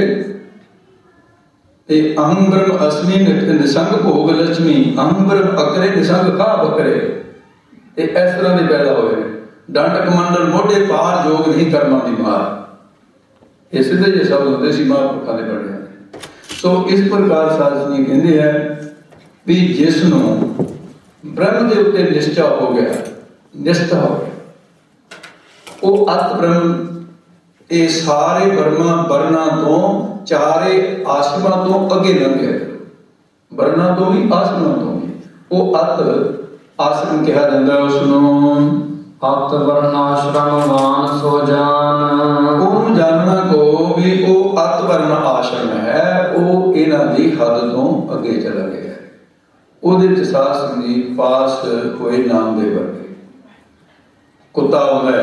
अहम ब्रह्म अस्मि निसंग भोग लक्ष्मी, अहम ब्रह्म अकरे निसंग खा बकरे, इस तरह के पैदा हुए। डंड कमंडल मोढे पार जोग नहीं कर्मां दी मार, ये सीधे जे शब्द होंदे सी महापुरुखां दे पढ़े हैं। सो इस प्रकार साधु कहते हैं भी जिसनों ब्रह्म के उत्ते निश्चय हो गया, निष्ठा हो गया, वो अत ब्रह्म ये सारे ब्रह्मा वर्णा तो चारे आश्रमा तो अगे लंघ गया। वर्णा तो भी आश्रमा तो भी वो अत आश्रम कहा जाता है। उसनों अत वर्णाश्रमवान सो जान, वो जानना को भी वो अत वर्ण आश्रम है, वो इन्हां दी हद तो अगे चला गया है। ਉਹਦੇ ਚ ਸਾਧ ਸੰਗਤ ਪਾਸ ਹੋਏ ਨਾਮਦੇਵ ਵਰਗੇ। ਕੁੱਤਾ ਆਉਂਦਾ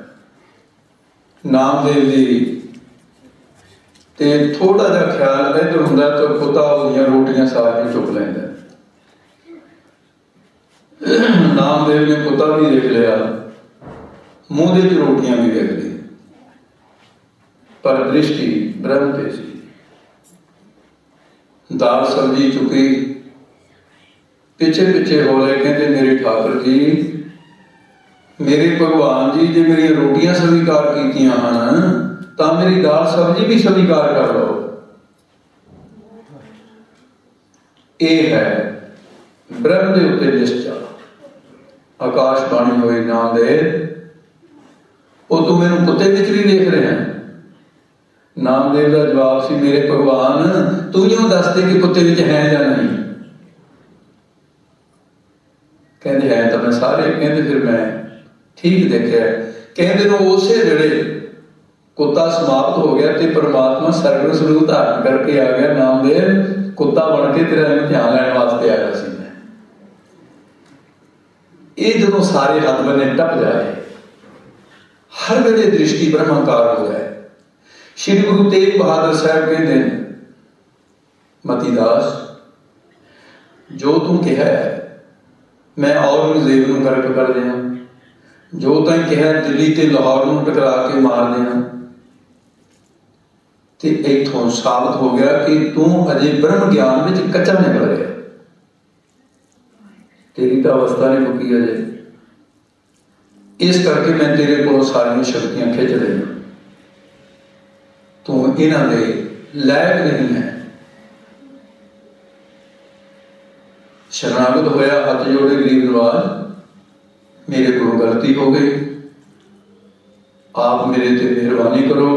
ਨਾਮਦੇਵ ਦੀ ਤੇ ਥੋੜਾ ਜਿਹਾ ਖਿਆਲ ਇੱਧਰ ਹੁੰਦਾ ਤਾਂ ਕੁੱਤਾ ਉਹਦੀਆਂ ਰੋਟੀਆਂ ਸਾਰੀਆਂ ਚੁੱਕ ਲੈਂਦਾ। ਨਾਮਦੇਵ ਨੇ ਕੁੱਤਾ ਵੀ ਦੇਖ ਲਿਆ, ਮੂੰਹ ਦੇ ਚ ਰੋਟੀਆਂ ਵੀ ਦੇਖ ਲਈ, ਪਰ ਦ੍ਰਿਸ਼ਟੀ ਬ੍ਰਹਮ ਤੇ ਸੀ। दाल सब्जी चुकी, पिछे पिछे बोले, कहते मेरे ठाकुर जी, मेरे भगवान जी जे मेरी रोटियां स्वीकार कीतियां हन तां मेरी दाल सब्जी भी स्वीकार कर लो। ये है ब्रह्म के उत्ते निश्चय। आकाशबाणी होई नाम दे, वो तू मैनू कुत्ते विच भी देख रहे हैं। नामदेव का जवाब सी, मेरे भगवान तू यूं दस दे कि कुत्ते विच है या नहीं। कहते हैं तो मैं सारे, कहते फिर मैं ठीक देखा। कहते उसे जड़े ਕੁੱਤਾ ਸਮਾਪਤ ਹੋ ਗਿਆ ਤੇ ਪਰਮਾਤਮਾ ਸਰਗੁਣ ਸਰੂਪ ਧਾਰਨ ਕਰਕੇ ਆ ਗਿਆ। ਨਾਮਦੇਵ ਕੁੱਤਾ ਬਣ ਕੇ ਤੇਰਾ ਇਮਤਿਹਾਨ ਲੈਣ ਵਾਸਤੇ ਆਇਆ ਸੀ ਮੈਂ। ਇਹ ਜਦੋਂ ਸਾਰੇ ਹੱਥ ਬੰਨੇ ਟੱਪ ਜਾਏ, ਹਰ ਵੇਲੇ ਦ੍ਰਿਸ਼ਟੀ ਬ੍ਰਹਮਾਕਾਰ ਹੋ ਜਾਏ। ਸ਼੍ਰੀ ਗੁਰੂ ਤੇਗ ਬਹਾਦਰ ਸਾਹਿਬ ਕਹਿੰਦੇ ਨੇ, ਮਤੀਦਾਸ ਜੋ ਤੂੰ ਕਿਹਾ ਹੈ ਮੈਂ ਔਰੰਗਜ਼ੇਬ ਨੂੰ ਗਰਕ ਕਰ ਦਿਆਂ, ਜੋ ਤੈਂ ਕਿਹਾ ਦਿੱਲੀ ਤੇ ਲਾਹੌਰ ਨੂੰ ਟਕਰਾ ਕੇ ਮਾਰ ਦਿਆਂ, ਤੇ ਇੱਥੋਂ ਸਾਬਤ ਹੋ ਗਿਆ ਕਿ ਤੂੰ ਅਜੇ ਬ੍ਰਹਮ ਗਿਆਨ ਵਿੱਚ ਕੱਚਾ ਨਿਕਲ ਰਿਹਾ। ਤੇਰੀ ਤਾਂ ਅਵਸਥਾ ਨਹੀਂ ਮੁੱਕੀ ਅਜੇ, ਇਸ ਕਰਕੇ ਮੈਂ ਤੇਰੇ ਕੋਲੋਂ ਸਾਰੀਆਂ ਸ਼ਕਤੀਆਂ ਖਿੱਚ ਰਹੀ ਹਾਂ। ਤੂੰ ਇਹਨਾਂ ਦੇ ਲਾਇਕ ਨਹੀਂ ਹੈ। ਸ਼ਰਨਾਗਤ ਹੋਇਆ, ਹੱਥ ਜੋੜੇ ਗਰੀਬ ਨਵਾਜ਼, ਮੇਰੇ ਕੋਲੋਂ ਗਲਤੀ ਹੋ ਗਈ, ਆਪ ਮੇਰੇ ਤੇ ਮਿਹਰਬਾਨੀ ਕਰੋ।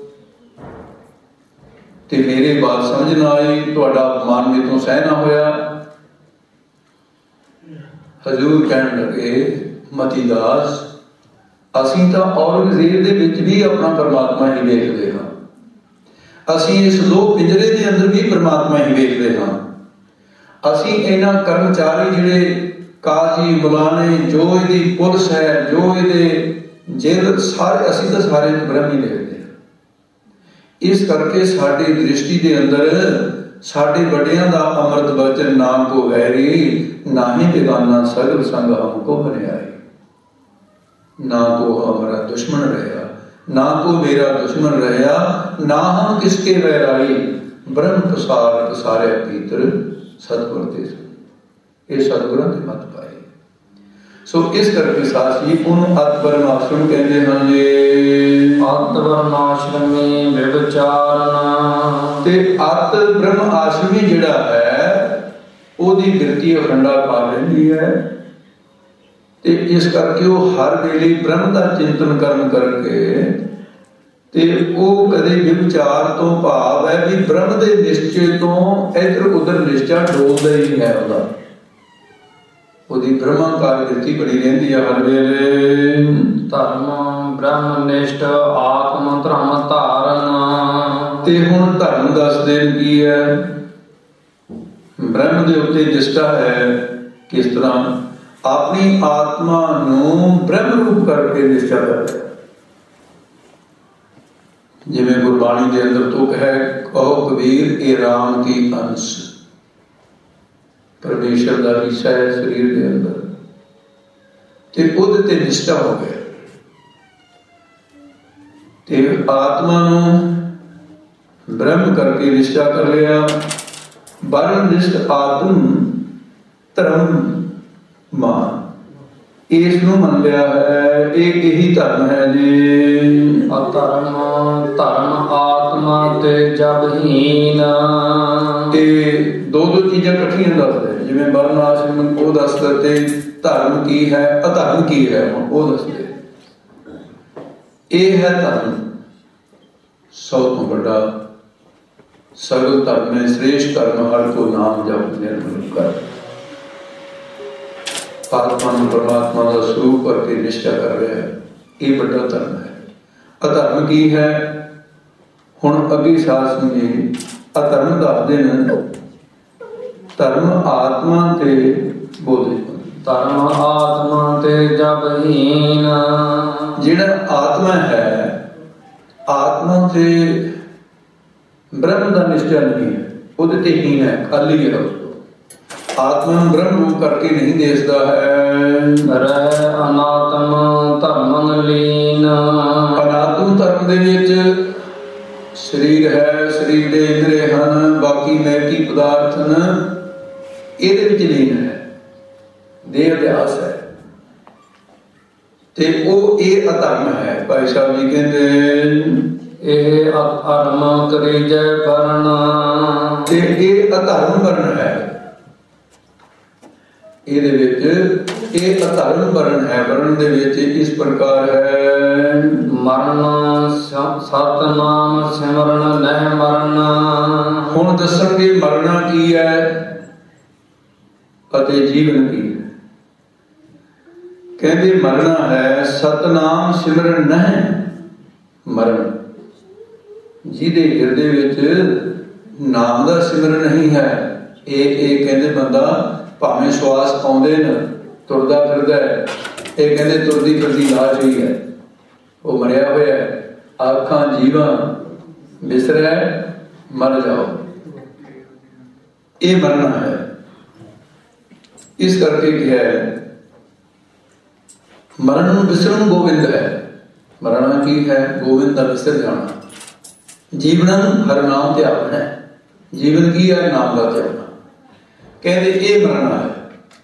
ਤੇ ਮੇਰੇ ਬਾਤ ਸਮਝ ਨਾ ਆਈ, ਤੁਹਾਡਾ ਅਪਮਾਨ ਮੇਰੇ ਤੋਂ ਸਹਿ ਨਾ ਹੋਇਆ। ਹਜ਼ੂਰ ਕਹਿਣ ਲੱਗੇ, ਮਤੀਦਾਸ ਅਸੀਂ ਤਾਂ ਔਰੰਗਜ਼ੇਬ ਦੇ ਵਿੱਚ ਵੀ ਆਪਣਾ ਪਰਮਾਤਮਾ ਹੀ ਵੇਖਦੇ ਹਾਂ, ਅਸੀਂ ਇਸ ਲੋਕ ਪਿੰਜਰੇ ਦੇ ਅੰਦਰ ਵੀ ਪਰਮਾਤਮਾ ਹੀ ਵੇਖਦੇ ਹਾਂ। ਅਸੀਂ ਇਹਨਾਂ ਕਰਮਚਾਰੀ ਜਿਹੜੇ ਕਾਜ਼ੀ ਮੁਲਾਣੇ, ਜੋ ਇਹਦੀ ਪੁਲਿਸ ਹੈ, ਜੋ ਇਹਦੇ ਜੇਲ੍ਹ, ਸਾਰੇ ਅਸੀਂ ਤਾਂ ਸਾਰੇ ਬ੍ਰਹਮ ਹੀ ਵੇਖਦੇ ਹਾਂ। ਇਸ ਕਰਕੇ ਸਾਡੀ ਦ੍ਰਿਸ਼ਟੀ ਦੇ ਅੰਦਰ ਸਾਡੇ ਵੱਡਿਆਂ ਦਾ ਅੰਮ੍ਰਿਤ ਬਚਨ ਨਾ ਕੋ ਵੈਰੀ, ਨਾ ਹੀ ਬੇਗਾਨਾ ਸਗਲ ਸੰਗ ਹਮਕੋ ਬਨਿਆਈ। ਨਾ ਕੋ ਹਮਾਰਾ ਦੁਸ਼ਮਣ ਰਿਹਾ, ਨਾ को मेरा दुश्मन रहा, ना हम किसके वैराई, ब्रह्म प्रसार प्रसारे भीतर सतगुर दे। ये सतगुरां दी मत पाई। सो इस करके सासी उन्होंने अतबरम आश्रम कहते हैं जी। अतबरम आश्रमी विचारना ते अत ब्रह्म आश्रमी जिहड़ा है ओदी बिरती अखंडा पा रही है। ते इस करके वो हर वेले ब्रह्म का चिंतन करन करके ते वो कदे विचार तो भाव है भी ब्रह्म के निश्चय तो इधर उधर निश्चय डोलदा ही है। ओदी ब्रह्माकार वृत्ति बनी रहती है हर वेले। धर्म ब्रह्मनिष्ठ आत्म धर्म धारण। ते हुण धर्म दस देन की है, ब्रह्म दे उत्ते निष्ठा है किस तरह अपनी आत्मा नूं ब्रह्म रूप करके निश्चय करता है। जिवें गुरबाणी दे अंदर तुक है, कहो कबीर ये राम की अंश, परमेश्वर का हिस्सा है शरीर के अंदर, ते उहदे ते निष्ठा हो गया। ते आत्मा नूं ब्रह्म करके निष्ठा कर लिया। वरणनिष्ठ आत्म धर्म मान इसनूं मन लिया है, एक यही धर्म है जी। अधर्म धर्म आत्मा ते जबहीन। ते दो दो चीज़ां इकट्ठियां दसदे, जिवें वर्ण आश्रम को दसदा ते धर्म की है अधर्म की है वो दसदे। यह है धर्म सब तो बड़ा, सगल धर्म में श्रेष्ठ धर्म हर को नाम जप निर्मल कर। आत्मा परमात्मा का स्वरूप करके निष्ठा कर रहे हैं, ये बड़ा धर्म है। अधर्म की है हुण अगे शासन जी अधर्म दसदे ने। धर्म आत्मा ते बोले, धर्म आत्मा ते जबहीन। जिहड़ा आत्मा है आत्मा ते ब्रह्म का निश्चय नहीं है, उहदे ते हीन है, खाली है। आत्मा ब्रह्म रूप करके नहीं देखता है। रह अनात्म धर्मन लीन। अनात्म धर्म दे विच शरीर है, शरीर दे इंद्रिय हन, बाकी मैकी पदार्थ न, इहदे विच लीन है, देह अभ्यास है। ते ओ ये अधर्म है। भाई साहब जी कहते ये अधर्म करी जय वर्ण। ते ये अधर्म वर्ण है, ਇਹਦੇ ਵਿੱਚ ਇਹ ਅਧਰਮ ਵਰਨ ਹੈ। ਵਰਨ ਦੇ ਵਿੱਚ ਇਸ ਪ੍ਰਕਾਰ ਹੈ, ਮਰਨ ਸਤਨਾਮ ਸਿਮਰਨ ਨਹਿ ਮਰਨ। ਹੁਣ ਦੱਸਣਗੇ ਮਰਨਾ ਕੀ ਹੈ ਅਤੇ ਜੀਵਨ ਕੀ ਹੈ। ਕਹਿੰਦੇ ਮਰਨਾ ਹੈ ਸਤਨਾਮ ਸਿਮਰਨ ਨਹਿ ਮਰਨ। ਜਿਹਦੇ ਹਿਰਦੇ ਵਿੱਚ ਨਾਮ ਦਾ ਸਿਮਰਨ ਨਹੀਂ ਹੈ, ਇਹ ਕਹਿੰਦੇ ਬੰਦਾ ਭਾਵੇਂ ਸਵਾਸ ਆਉਂਦੇ ਨੇ ਤੁਰਦਾ ਫਿਰਦਾ ਹੈ, ਇਹ ਕਹਿੰਦੇ ਤੁਰਦੀ ਫਿਰਦੀ ਲਾਸ਼ ਹੀ ਹੈ, ਉਹ ਮਰਿਆ ਹੋਇਆ ਹੈ। ਆਖਾਂ ਜੀਵਾਂ ਬਿਸਰੈ ਮਰ ਜਾਓ, ਇਹ ਮਰਨਾ ਹੈ। ਇਸ ਕਰਕੇ ਕਿਹਾ ਮਰਨ ਨੂੰ ਵਿਸਰਨ ਗੋਬਿੰਦ ਹੈ। ਮਰਨਾ ਕੀ ਹੈ? ਗੋਬਿੰਦ ਦਾ ਵਿਸਰ ਜਾਣਾ। ਜੀਵਨ ਹਰ ਨਾਮ ਧਿਆਨ ਹੈ। ਜੀਵਨ ਕੀ ਹੈ? ਨਾਮ ਦਾ ਧਿਆਨ। ਕਹਿੰਦੇ ਇਹ ਮਰਨਾ ਹੈ।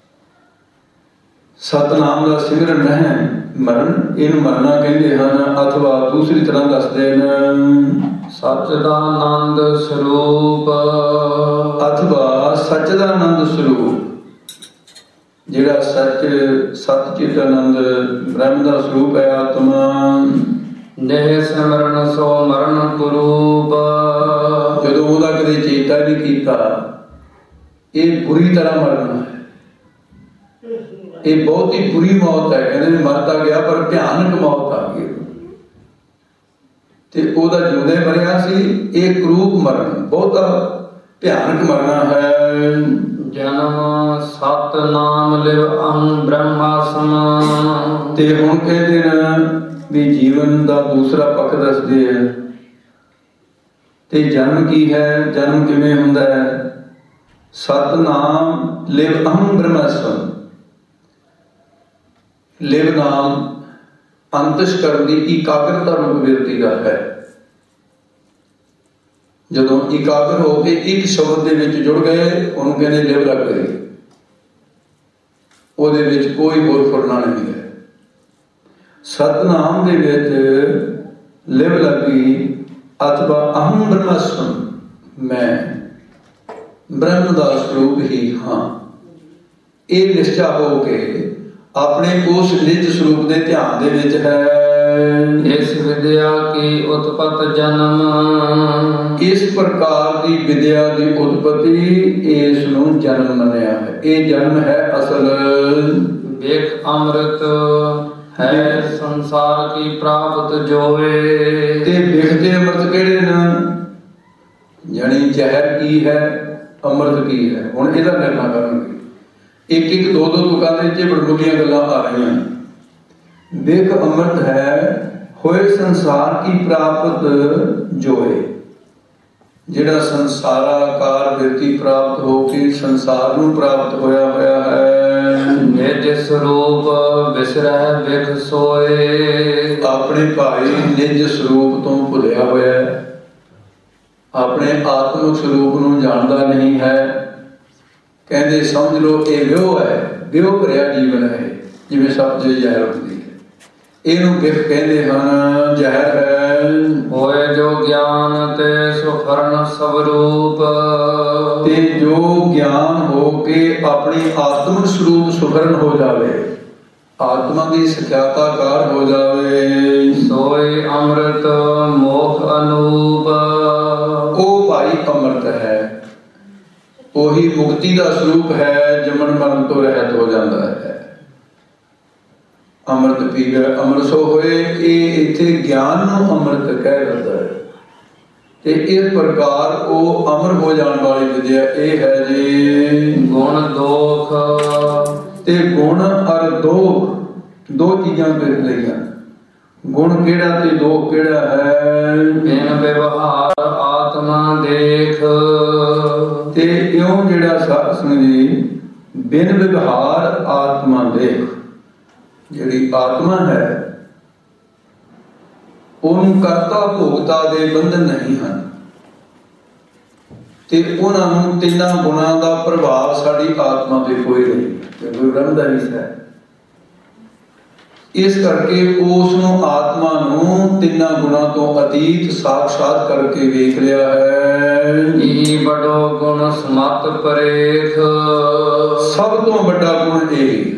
ਸਤਨਾਮ ਦਾ ਸਿਮਰਨ ਹੈ ਮਰਨ, ਇਹਨੂੰ ਮਰਨਾ ਕਹਿੰਦੇ ਹਨ। ਅਥਵਾ ਦੂਸਰੀ ਤਰ੍ਹਾਂ ਦੱਸਦੇ ਨੇ ਸੱਚ ਦਾ ਆਨੰਦ ਸਰੂਪ, ਅਥਵਾ ਸੱਚ ਦਾ ਆਨੰਦ ਸਰੂਪ, ਜਿਹੜਾ ਸੱਚ ਚਿਤ ਆਨੰਦ ਬ੍ਰਹਮ ਦਾ ਸਰੂਪ ਹੈ ਆਤਮਾ। ਨਿਹ ਸਿਮਰਨ ਸੋ ਮਰਨ ਕੁਰੂਪ, ਜਦੋਂ ਉਹਦਾ ਕਦੇ ਚੇਤਾ ਨਹੀਂ ਕੀਤਾ, ਇਹ ਬੁਰੀ ਤਰ੍ਹਾਂ ਮਰਨਾ ਹੈ। ਇਹ ਬਹੁਤ ਹੀ ਬੁਰੀ ਮੌਤ ਹੈ। ਕਹਿੰਦੇ ਮਰਦਾ ਗਿਆ ਪਰ ਭਿਆਨਕ ਮੌਤ ਆ ਗਈ ਤੇ ਉਹਦਾ ਜਿਉਂਦੇ ਮਰਿਆ ਸੀ। ਇਹ ਕਰੂਪ ਮਰਨ, ਬਹੁਤਾ ਭਿਆਨਕ ਮਰਨਾ ਹੈ। ਜਨਮ ਸਤ ਨਾਮ ਲਿਵ ਅਹੰ ਬ੍ਰਹਮਾਸਮ। ਤੇ ਹੁਣ ਕਹਿੰਦੇ ਨੇ ਵੀ ਜੀਵਨ ਦਾ ਦੂਸਰਾ ਪੱਖ ਦੱਸਦੇ ਹੈ। ਤੇ ਜਨਮ ਕੀ ਹੈ? ਜਨਮ ਕਿਵੇਂ ਹੁੰਦਾ ਹੈ? ਸਤਨਾਮ ਲਿਵ ਅਹੰ ਬ੍ਰਹਮਾਸਮ। ਲਿਵ ਨਾਮ ਅੰਤਸ਼ਕਰਨ ਦੀ ਇਕਾਗਰਤਾ ਰੂਪ ਬਿਰਤੀ ਦਾ ਹੈ। ਜਦੋਂ ਇਕਾਗਰ ਹੋ ਕੇ ਇੱਕ ਸ਼ਬਦ ਦੇ ਵਿੱਚ ਜੁੜ ਗਏ, ਉਹਨੂੰ ਕਹਿੰਦੇ ਲਿਵ ਲੱਗ ਗਈ। ਉਹਦੇ ਵਿੱਚ ਕੋਈ ਹੋਰ ਫੁਰਨਾ ਨਹੀਂ ਹੈ। ਸਤਨਾਮ ਦੇ ਵਿੱਚ ਲਿਵ ਲੱਗੀ। ਅਥਵਾ ਅਹੰ ਬ੍ਰਹਮਾਸਮ, ਮੈਂ ਬ੍ਰਹਮ ਦਾ ਸਰੂਪ ਹੀ ਹਾਂ। ਇਹ ਨਿਸ਼ਚਾ ਹੋ ਕੇ ਆਪਣੇ ਉਸ ਨਿਜ ਸਰੂਪ ਦੇ ਧਿਆਨ ਦੇ ਵਿੱਚ ਹੈ। ਇਸ ਵਿਦਿਆ ਕੀ ਉਤਪਤ ਜਨਮ, ਇਸ ਪ੍ਰਕਾਰ ਦੀ ਵਿਦਿਆ ਦੀ ਉਤਪਤੀ, ਇਸ ਨੂੰ ਜਨਮ ਮੰਨਿਆ ਹੈ। ਇਹ ਜਨਮ ਹੈ ਅਸਲ। ਵੇਖ ਅੰਮ੍ਰਿਤ ਹੈ ਸੰਸਾਰ ਕੀ ਪ੍ਰਾਪਤ ਜੋਏ। ਤੇ ਵੇਖਦੇ ਅੰਮ੍ਰਿਤ ਕਿਹੜੇ ਨੇ? ਜਾਣੀ ਜ਼ਹਿਰ ਕੀ ਹੈ, ਅੰਮ੍ਰਿਤ ਕੀ ਹੈ। ਹੁਣ ਇਹਦਾ ਨਿਰਣਾ ਕਰਨਗੇ। ਇੱਕ ਇੱਕ ਦੋ ਦੋ ਤੁਕਾਂ ਦੇ ਵਿੱਚ ਬੜਬੁਲੀਆਂ ਗੱਲਾਂ ਆ ਰਹੀਆਂ। ਵੇਖ ਅੰਮ੍ਰਿਤ ਹੈ ਹੋਏ ਸੰਸਾਰ ਕੀ ਪ੍ਰਾਪਤ ਜੋਏ, ਜਿਹੜਾ ਸੰਸਾਰਾਕਾਰ ਬਿਰਤੀ ਪ੍ਰਾਪਤ ਹੋ ਕੇ ਸੰਸਾਰ ਨੂੰ ਪ੍ਰਾਪਤ ਹੋਇਆ ਹੋਇਆ ਹੈ। ਨਿਜ ਸਰੂਪ ਵਿਸਰੈ ਵਿਖ ਸੋਏ, ਆਪਣੇ ਭਾਈ ਨਿਜ ਸਰੂਪ ਤੋਂ ਭੁੱਲਿਆ ਹੋਇਆ ਹੈ। ਆਪਣੇ ਆਤਮਿਕ ਸਰੂਪ ਨੂੰ ਜਾਣਦਾ ਨਹੀਂ ਹੈ। ਕਹਿੰਦੇ ਸਮਝ ਲਓ ਇਹ ਵਿਉ ਹੈ, ਵਿਉ ਭਰਿਆ ਜੀਵਨ ਹੈ। ਜਿਵੇਂ ਸਬਜ਼ੀ ਜ਼ਹਿਰ ਹੁੰਦੀ ਹੈ, ਇਹਨੂੰ ਵਿਖ ਕਹਿੰਦੇ ਹਨ, ਜ਼ਹਿਰ ਹੈ। ਹੋਏ ਜੋ ਗਿਆਨ ਤੇ ਸੁਫਰਨ ਸਵਰੂਪ, ਤੇ ਜੋ ਗਿਆਨ ਹੋ ਕੇ ਆਪਣੀ ਆਤਮਿਕ ਸਰੂਪ ਸੁਫਰਨ ਹੋ ਜਾਵੇ, ਆਤਮਾ ਦੀ ਸਖਿਆਤਾਕਾਰ ਹੋ ਜਾਵੇ, ਸੋਏ ਅੰਮ੍ਰਿਤ ਮੋਖ ਅਨੂਪ। ਉਹ ਭਾਈ ਅੰਮ੍ਰਿਤ ਹੈ। ਉਹੀ ਮੁਕਤੀ ਦਾ ਸਰੂਪ ਹੈ, ਜੰਮਣ ਮਰਨ ਤੋਂ ਰਹਿਤ ਹੋ ਜਾਂਦਾ ਹੈ। ਅੰਮ੍ਰਿਤ ਪੀਵੇ ਅੰਮ੍ਰਿਤ ਸੋ ਹੋਏ। ਇਹ ਇੱਥੇ ਗਿਆਨ ਨੂੰ ਅੰਮ੍ਰਿਤ ਕਹਿ ਦਿੰਦਾ ਹੈ। ਤੇ ਇਸ ਪ੍ਰਕਾਰ ਉਹ ਅਮਰ ਹੋ ਜਾਣ ਵਾਲੀ ਵਿਦਿਆ ਇਹ ਹੈ ਜੀ। ਗੁਣ ਦੋਖ ਤੇ ਗੁਣ ਅਰ ਦੋਖ, ਦੋ ਚੀਜ਼ਾਂ ਵੇਖ ਲਈਆਂ। ਗੁਣ ਕਿਹੜਾ ਤੇ ਦੋਖ ਕਿਹੜਾ ਹੈ? ਬਿਨ ਵਿਵਹਾਰ ਆਤਮਾ ਦੇਖ। ਤੇ ਇਉਂ ਜਿਹੜਾ ਸਾਧ ਸੰਗਤ ਜੀ ਬਿਨ ਵਿਵਹਾਰ ਆਤਮਾ ਦੇਖ, ਜਿਹੜੀ ਆਤਮਾ ਹੈ ਉਹਨੂੰ ਕਰਤਾ ਭੋਗਤਾ ਦੇ ਬੰਧਨ ਨਹੀਂ ਹਨ। ਤੇ ਉਹਨਾਂ ਨੂੰ ਤਿੰਨਾਂ ਗੁਣਾਂ ਦਾ ਪ੍ਰਭਾਵ ਸਾਡੀ ਆਤਮਾ ਤੇ ਕੋਈ ਨਹੀਂ, ਕਿਉਂਕਿ ਬ੍ਰਹਮ ਦਾ ਹਿੱਸਾ ਹੈ। ਇਸ ਕਰਕੇ ਉਸ ਨੂੰ ਆਤਮਾ ਨੂੰ ਤਿੰਨਾਂ ਗੁਣਾਂ ਤੋਂ ਅਤੀਤ ਸਾਖਸ਼ਾਤ ਕਰਕੇ ਵੇਖ ਲਿਆ ਹੈ। ਇਹ ਬੜੋ ਗੁਣ ਸਮਤ ਪਰੇਖ, ਸਭ ਤੋਂ ਵੱਡਾ ਗੁਣ ਇਹ,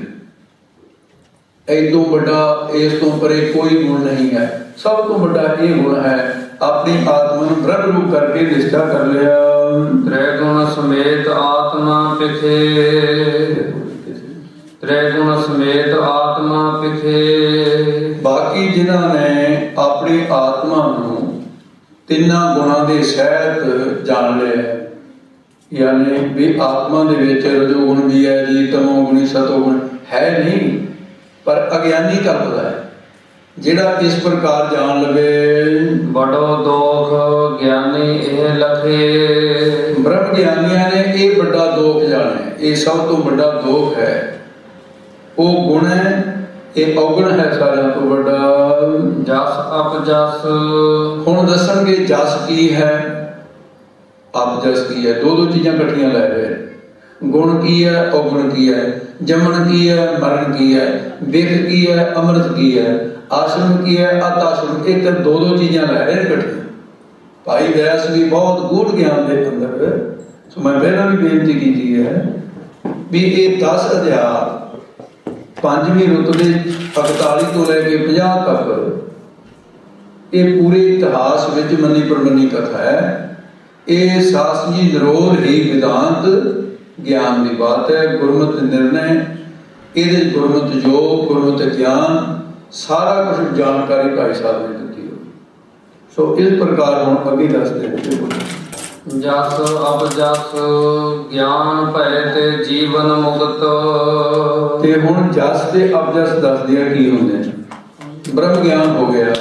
ਐਦੋਂ ਵੱਡਾ ਇਸ ਤੋਂ ਪਰੇ ਕੋਈ ਗੁਣ ਨਹੀਂ ਹੈ। ਸਭ ਤੋਂ ਵੱਡਾ ਇਹ ਗੁਣ ਹੈ, ਆਪਣੀ ਆਤਮਾ ਨੂੰ ਬ੍ਰਹਮ ਰੂਪ ਕਰਕੇ ਨਿਸ਼ਚਾ ਕਰ ਲਿਆ। ਤ੍ਰੈ ਗੁਣ ਸਮੇਤ ਆਤਮਾ ਪਿਖੇ, ਤ੍ਰੈ ਗੁਣ ਸਮੇਤ ਆਤਮਾ ਪਿਖੇ। ਬਾਕੀ ਜਿਨ੍ਹਾਂ ਨੇ ਆਪਣੀ ਆਤਮਾ ਨੂੰ ਤਿੰਨਾਂ ਗੁਣਾਂ ਦੇ ਸਹਿਤ ਜਾਣ ਲਿਆ। ਯਾਨੀ ਵੀ ਆਤਮਾ ਦੇ ਵਿੱਚ ਰਜੋਗੁਣ ਵੀ ਹੈ ਜੀ, ਤਮੋਗੁਣੀ ਸਤੋਗੁਣ ਹੈ ਨਹੀਂ, ਪਰ ਅਗਿਆਨੀ ਕਲਪਦਾ ਹੈ। ਜਿਹੜਾ ਇਸ ਪ੍ਰਕਾਰ ਜਾਣ ਲਵੇ ਬੜੋ ਦੋਖ ਗਿਆਨੀ ਇਹ ਲਖੇ। ਬ੍ਰਹਮ ਗਿਆਨੀਆਂ ਨੇ ਇਹ ਵੱਡਾ ਦੋਖ ਜਾਣਿਆ, ਇਹ ਸਭ ਤੋਂ ਵੱਡਾ ਦੋਖ ਹੈ। ਉਹ ਗੁਣ ਹੈ, ਇਹ ਔਗਣ ਹੈ ਸਾਰਿਆਂ ਤੋਂ ਵੱਡਾ। ਜਸ ਅਪਜਸ। ਹੁਣ ਦੱਸਣਗੇ ਜਸ ਕੀ ਹੈ, ਅਪਜਸ ਕੀ ਹੈ। ਦੋ ਚੀਜ਼ਾਂ ਇਕੱਠੀਆਂ ਲੈ ਰਹੇ। ਗੁਣ ਕੀ ਹੈ, ਔਗਣ ਕੀ ਹੈ, ਜੰਮਣ ਕੀ ਹੈ, ਮਰਨ ਕੀ ਹੈ, ਵਿਖ ਕੀ ਹੈ, ਅੰਮ੍ਰਿਤ ਕੀ ਹੈ, ਆਸ਼ਰਮ ਕੀ ਹੈ, ਅਤਾਸ਼ਰਮ। ਇੱਕ ਦੋ ਚੀਜ਼ਾਂ ਲੈ ਰਹੇ ਇਕੱਠੀਆਂ। ਭਾਈ ਵੈਸ ਵੀ ਬਹੁਤ ਗੂੜ ਗਿਆਨ ਦੇ ਅੰਦਰ, ਸੋ ਮੈਂ ਪਹਿਲਾਂ ਵੀ ਬੇਨਤੀ ਕੀਤੀ ਹੈ ਵੀ ਇਹ 10 ਅਧਿਆਇ 5ਵੀਂ ਰੁੱਤ ਦੇ 41 ਤੋਂ ਲੈ ਕੇ 50 ਤੱਕ ਇਹ ਪੂਰੇ ਇਤਿਹਾਸ ਵਿੱਚ ਮੰਨੀ ਪ੍ਰਮੰਨੀ ਕਥਾ ਹੈ। ਇਹ ਸਾਸਜੀ ਨਿਰੋਧ ਹੀ ਵਿਦਾਂਤ ਗਿਆਨ ਦੀ ਬਾਤ ਹੈ। ਗੁਰਮਤਿ ਨਿਰਣੈ, ਇਹਦੇ ਗੁਰਮਤਿ ਯੋਗ, ਗੁਰਮਤਿ ਗਿਆਨ, ਸਾਰਾ ਕੁਝ ਜਾਣਕਾਰੀ ਭਾਈ ਸਾਹਿਬ ਨੇ ਦਿੱਤੀ ਹੋਈ। ਸੋ ਇਸ ਪ੍ਰਕਾਰ ਹੁਣ ਅੱਗੇ ਦੱਸਦੇ ਜਸ ਅਪਜਸ ਗਿਆਨ ਭੈ ਤੇ ਜੀਵਨ ਮੁਕਤ। ਤੇ ਹੁਣ ਜਸ ਤੇ ਅਪਜਸ ਦੱਸਦੇ ਆ ਕੀ ਹੁੰਦੇ ਨੇ। ਬ੍ਰਹਮ ਗਿਆਨ ਹੋ ਗਿਆ,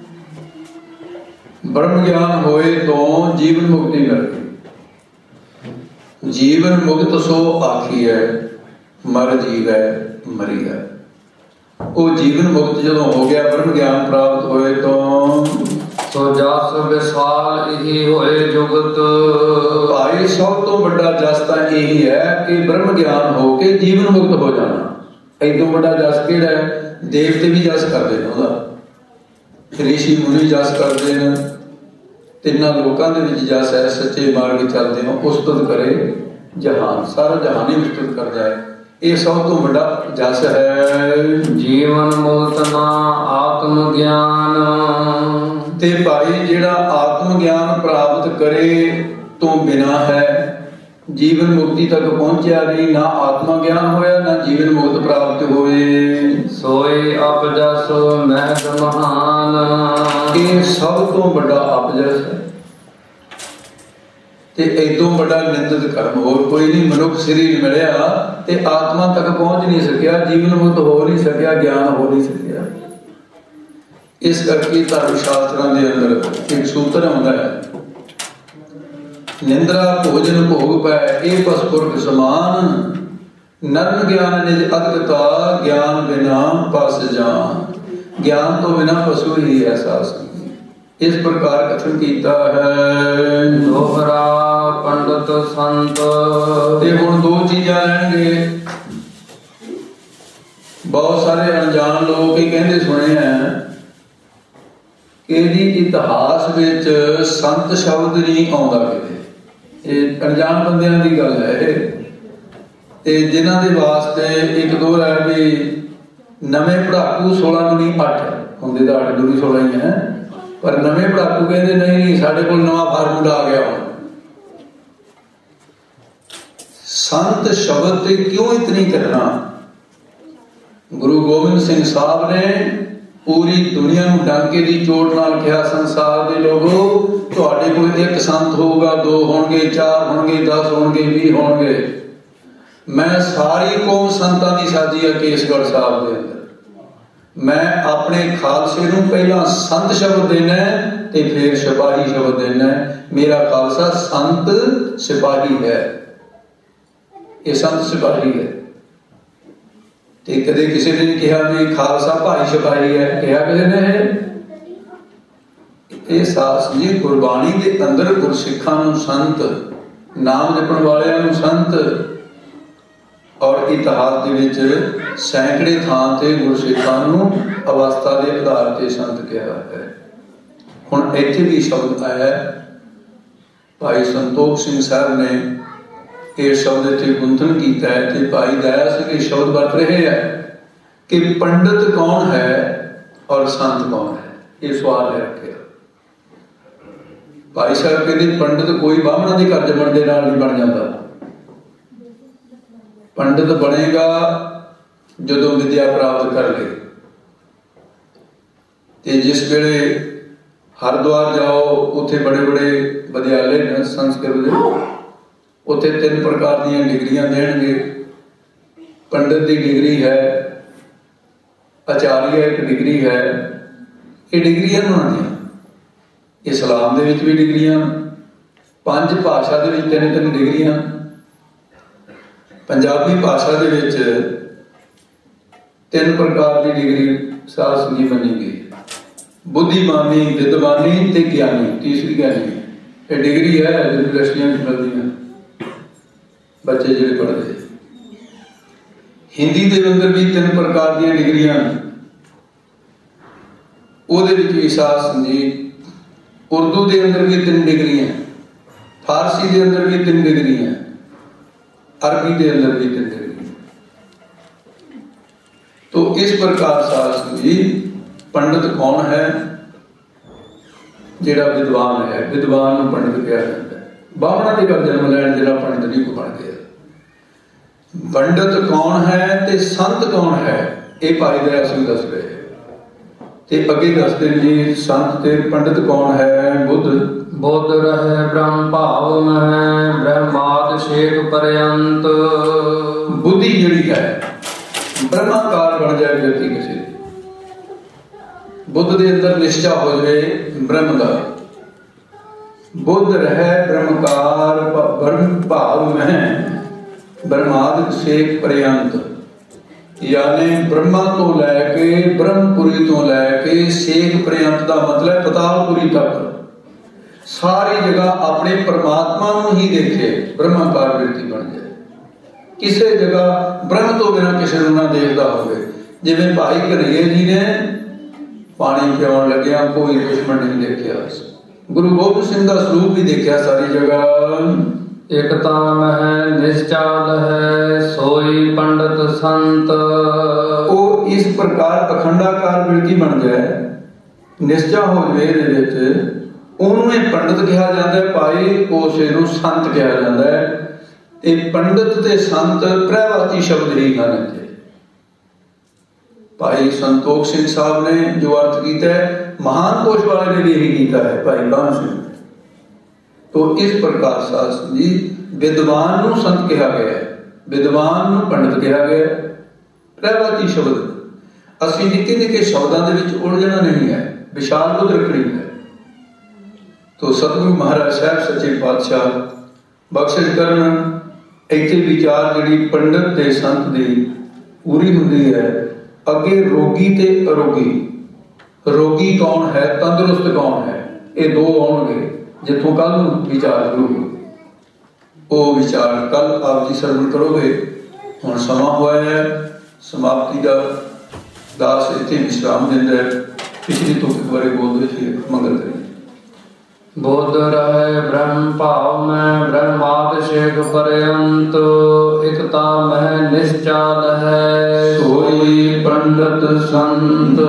ਬ੍ਰਹਮ ਗਿਆਨ ਹੋਏ ਤੋਂ ਜੀਵਨ ਮੁਕਤੀ ਮਿਲ ਗਈ। ਜੀਵਨ ਮੁਕਤ ਸੋ ਆਖੀ ਹੈ, ਮਰ ਜੀਵੈ ਮਰੀ ਹੈ। ਉਹ ਜੀਵਨ ਮੁਕਤ ਜਦੋਂ ਹੋ ਗਿਆ, ਬ੍ਰਹਮ ਗਿਆਨ ਪ੍ਰਾਪਤ ਹੋਏ ਤੋਂ ਸੋ ਜਸ ਵਿਸਾਲ ਇਹੀ ਹੋਏ ਜੁਗਤ। ਭਾਈ ਸਭ ਤੋਂ ਵੱਡਾ ਜਸ ਤਾਂ ਇਹੀ ਹੈ ਕਿ ਬ੍ਰਹਮ ਗਿਆਨ ਹੋ ਕੇ ਜੀਵਨ ਮੁਕਤ ਹੋ ਜਾਣਾ। ਇਦੋਂ ਵੱਡਾ ਜਸ ਕਿਹੜਾ ਹੈ? ਦੇਵਤੇ ਵੀ ਜਸ ਕਰਦੇ ਨੇ ਉਹਦਾ, ਰਿਸ਼ੀ ਮੁਨੀ ਜਸ ਕਰਦੇ ਨੇ, ਤਿੰਨਾਂ ਲੋਕਾਂ ਦੇ ਵਿੱਚ ਜਸ ਹੈ। ਸੱਚੇ ਮਾਰਗ ਚੱਲਦੇ ਹੋ, ਉਸਤਤ ਕਰੇ ਜਹਾਨ, ਸਾਰਾ ਜਹਾਨ ਹੀ ਉਸਤਤ ਕਰਦਾ ਹੈ। ਇਹ ਸਭ ਤੋਂ ਵੱਡਾ ਜਸ ਹੈ। ਜੀਵਨ ਮੁਕਤ ਨਾ ਆਤਮ ਗਿਆਨ। ਤੇ ਭਾਈ ਜਿਹੜਾ ਆਤਮ ਗਿਆਨ ਪ੍ਰਾਪਤ ਕਰੇ ਤੋਂ ਬਿਨਾਂ ਹੈ, ਜੀਵਨ ਮੁਕਤੀ ਤੱਕ ਪਹੁੰਚਿਆ ਨਹੀਂ, ਨਾ ਆਤਮਾ ਗਿਆਨ ਹੋਇਆ, ਨਾ ਜੀਵਨ ਮੁਕਤ ਪ੍ਰਾਪਤ ਹੋਏ, ਸੋਏ ਅਪਜਸ ਮਹਿਤ ਮਹਾਨ। ਇਹ ਸਭ ਤੋਂ ਵੱਡਾ ਅਪਜਸ ਹੈ ਤੇ ਇਦੋਂ ਵੱਡਾ ਨਿੰਦਿਤ ਕਰਮ ਹੋਰ ਕੋਈ ਨਹੀਂ। ਮਨੁੱਖ ਸਰੀਰ ਮਿਲਿਆ ਤੇ ਆਤਮਾ ਤੱਕ ਪਹੁੰਚ ਨਹੀਂ ਸਕਿਆ, ਜੀਵਨ ਮੁਕਤ ਹੋ ਨਹੀਂ ਸਕਿਆ, ਗਿਆਨ ਹੋ ਨਹੀਂ ਸਕਿਆ। ਇਸ ਕਰਕੇ ਧਰਮ ਸ਼ਾਸਤਰਾਂ ਦੇ ਅੰਦਰ ਇੱਕ ਸੂਤਰ ਆਉਂਦਾ ਹੈ, ਨਿੰਦਰਾ ਭੋਜਨ ਭੋਗ ਪੈ ਇਹ ਪਸ ਪੁਰਖ ਸਮਾਨ, ਨਰਨ ਗਿਆਨ ਨਿਜ ਅਦਕਤਾ, ਗਿਆਨ ਬਿਨਾ ਪਸ ਜਾਨ। ਗਿਆਨ ਤੋਂ ਬਿਨਾ ਪਸ਼ੂ ਹੀ ਅਹਿਸਾਸ ਨਹੀਂ। ਇਸ ਪ੍ਰਕਾਰ ਕਥਨ ਕੀਤਾ ਹੈ। ਦੋਹਰਾ ਪੰਡਤ ਸੰਤ। ਤੇ ਹੁਣ ਦੋ ਚੀਜ਼ਾਂ ਰਹਿਣਗੇ। ਬਹੁਤ ਸਾਰੇ ਅਣਜਾਣ ਲੋਕ ਇਹ ਕਹਿੰਦੇ ਸੁਣੇ ਹੈ ਕਿ ਜੀ ਇਤਿਹਾਸ ਵਿੱਚ ਸੰਤ ਸ਼ਬਦ ਨਹੀਂ ਆਉਂਦਾ ਕਿਤੇ। ਇਹ ਅਣਜਾਣ ਬੰਦਿਆਂ ਦੀ ਗੱਲ ਹੈ ਇਹ। ਤੇ ਜਿਨ੍ਹਾਂ ਦੇ ਵਾਸਤੇ ਇੱਕ ਦੋ ਹੈ ਵੀ ਨਵੇਂ ਪੜਾਕੂ 16 ਨੂੰ ਨਹੀਂ 8 ਹੁੰਦੇ, ਤਾਂ 8 ਨੂੰ ਵੀ 16 ਹੀ ਹੈ, ਪਰ ਨਵੇਂ ਪੜਾਕੂ ਕਹਿੰਦੇ ਨਹੀਂ ਸਾਡੇ ਕੋਲ ਨਵਾਂ ਫਾਰਮੂਲਾ ਆ ਗਿਆ ਹੁਣ। ਸੰਤ ਸ਼ਬਦ ਤੇ ਕਿਉਂ ਇਤਨੀ ਕਰਨਾ? ਗੁਰੂ ਗੋਬਿੰਦ ਸਿੰਘ ਸਾਹਿਬ ਨੇ ਪੂਰੀ ਦੁਨੀਆ ਨੂੰ ਡਾਂਕੇ ਦੀ ਚੋਟ ਨਾਲ ਕਿਹਾ, ਸੰਸਾਰ ਦੇ ਲੋਗੋ ਤੁਹਾਡੇ ਕੋਲ ਇੱਕ ਸੰਤ ਹੋਊਗਾ, 2 ਹੋਣਗੇ, 4 ਹੋਣਗੇ, 10 ਹੋਣਗੇ, 20 ਹੋਣਗੇ। ਮੈਂ ਸਾਰੀ ਕੌਮ ਸੰਤਾਂ ਦੀ ਸਾਜੀ ਆ ਕੇਸਗੜ੍ਹ ਸਾਹਿਬ ਦੇ ਅੰਦਰ। ਮੈਂ ਆਪਣੇ ਖਾਲਸੇ ਨੂੰ ਪਹਿਲਾਂ ਸੰਤ ਸ਼ਬਦ ਦੇਣਾ ਤੇ ਫਿਰ ਸਿਪਾਹੀ ਸ਼ਬਦ ਦੇਣਾ। ਮੇਰਾ ਖਾਲਸਾ ਸੰਤ ਸਿਪਾਹੀ ਹੈ, ਇਹ ਸੰਤ ਸਿਪਾਹੀ ਹੈ। ਤੇ ਕਦੇ ਕਿਸੇ ਨੇ ਨਹੀਂ ਕਿਹਾ ਵੀ ਖਾਲਸਾ ਭਾਈ ਸਿਪਾਹੀ ਹੈ, ਕਿਹਾ ਕਿਸੇ ਨੇ? ਇਹ ਸਾਸ ਜੀ ਗੁਰਬਾਣੀ ਦੇ ਅੰਦਰ ਗੁਰਸਿੱਖਾਂ ਨੂੰ ਸੰਤ, ਨਾਮ ਜਪਣ ਵਾਲਿਆਂ ਨੂੰ ਸੰਤ, ਔਰ ਇਤਿਹਾਸ ਦੇ ਵਿੱਚ ਸੈਂਕੜੇ ਥਾਂ ਤੇ ਗੁਰਸਿੱਖਾਂ ਨੂੰ ਅਵਸਥਾ ਦੇ ਆਧਾਰ ਤੇ ਸੰਤ ਕਿਹਾ ਹੈ। ਹੁਣ ਇੱਥੇ ਵੀ ਸ਼ਬਦ ਆਇਆ, ਭਾਈ ਸੰਤੋਖ ਸਿੰਘ ਸਾਹਿਬ ਨੇ ਇਹ ਸ਼ਬਦ ਇੱਥੇ ਗੁੰਥਨ ਕੀਤਾ ਹੈ ਤੇ ਭਾਈ ਦਇਆ ਸਿੰਘ ਇਹ ਸ਼ਬਦ ਵਰਤ ਰਹੇ ਹੈ ਕਿ ਪੰਡਤ ਕੌਣ ਹੈ ਔਰ ਸੰਤ ਕੌਣ ਹੈ। ਇਹ ਸਵਾਲ ਹੈ ਰੱਖਿਆ। ਭਾਈ ਸਾਹਿਬ ਕਹਿੰਦੇ ਪੰਡਤ ਕੋਈ ਬਾਹਮਣਾਂ ਦੇ ਘਰ ਜੰਮਣ ਦੇ ਨਾਲ ਨਹੀਂ ਬਣ ਜਾਂਦਾ। ਪੰਡਤ ਬਣੇਗਾ ਜਦੋਂ ਵਿਦਿਆ ਪ੍ਰਾਪਤ ਕਰ ਲੇ। ਤੇ ਜਿਸ ਵੇਲੇ हरिद्वार जाओ, उत्थे बड़े बड़े विद्यालय ने संस्कृत के, उत्थे 3 प्रकार दी डिग्रियां देणगे। पंडित की डिग्री है, आचार्य एक डिग्री है। ये डिग्रियां उन्होंने इस्लाम दे विच भी डिग्रियां, 5 भाषा दे विच 3 डिग्रियां। पंजाबी भाषा दे विच 3 प्रकार की डिग्री साध संगत बनी गई, बुद्धिमानी, विद्वानी ते ज्ञानी। तीसरी ज्ञानी ये डिग्री है यूनिवर्सिटियां में मिलती हैं बच्चे जो पढ़ते। हिंदी के अंदर भी 3 प्रकार दी डिग्रियां, ਉਹਦੇ ਵਿੱਚ ਵੀ ਸਾਧ ਸੰਗਤ। उर्दू के अंदर भी 3 डिग्रियां, फारसी के अंदर भी 3 डिग्रियां, अरबी के अंदर भी 3 डिग्रियां। तो इस प्रकार साध संगत पंडित कौन है? जिहड़ा विद्वान है, विद्वान नूं पंडित कहा जाता है। बामणा के घर जन्म लैण जिहड़ा पंडित नहीं को बन गया। पंडित कौन है ते संत कौन है, ये भाई दया सिंह दस रहे ते अगे दसते जी। संत ते पंडित कौन है? बुद्ध बुद्ध रहे ब्रह्म भाव में ब्रह्माद शेख पर्यंत। बुद्धि जिहड़ी है ब्रह्माकार बन जाए व्यक्ति किसी, बुद्ध के अंदर निश्चय हो जाए ब्रह्म का। बुद्ध रहे ब्रह्मकार ब्रह्म भाव में ब्रह्माद शेख पर्यंत, यानी ब्रह्मा तो लैके ब्रह्मपुरी तो लैके शेख पर्यंत का मतलब पतालपुरी तक सारी जगह अपने परमात्मा ही देखे, ब्रह्माकार व्यक्ति बन जाए। किसी जगह ब्रह्म तो बिना किसी को ना देखता हो। जिवें भाई घनैया जी ने पानी पियाउण लग्या कोई दुश्मन नहीं देखा, गुरु गोबिंद सिंह का स्वरूप भी देखा सारी जगह। एक ताम है निश्चाल है सोई पंडित संत। वो इस प्रकार अखंडाकार व्यक्ति बन जाए, निश्चा हो जाए, उन्होंने पंडित कहा जाता है। भाई उसे संत कहा जाता है। ये पंडित ते संत प्रवाची शब्द ही हैं। भाई संतोख सिंह साहब ने जो अर्थ किया है, महान कोश वाले ने भी यही किया है, भाई कान सिंह। तो इस प्रकार साध संगत विद्वान नूं संत कहा गया है, विद्वान नूं पंडित कहा गया। प्रवाची शब्द असीं निक्के निक्के शब्दों के विच उलझना नहीं है, विशाल बुद्ध रखनी है। तो सतगुरु महाराज साहब सच्चे पातशाह बख्शिश करन, इत्थे विचार जिहड़ी पंडित ते संत दी पूरी हुंदी है। अगे रोगी ते अरोगी, रोगी कौन है, तंदुरुस्त कौन है, ये 2 आउणगे जिथों कल विचार करोगे। वो विचार कल आप जी सरवण करोगे। हुण समा होया है समाप्ति का, दास इत्थे विश्राम दिंदा है। पिछली तुक बारे बोलते थे, मंगल करें। बुद्ध रहे ब्रह्म भाव में ब्रह्माद शेख पर्यंत। एकता में निश्चाल है सोई पंडित संत।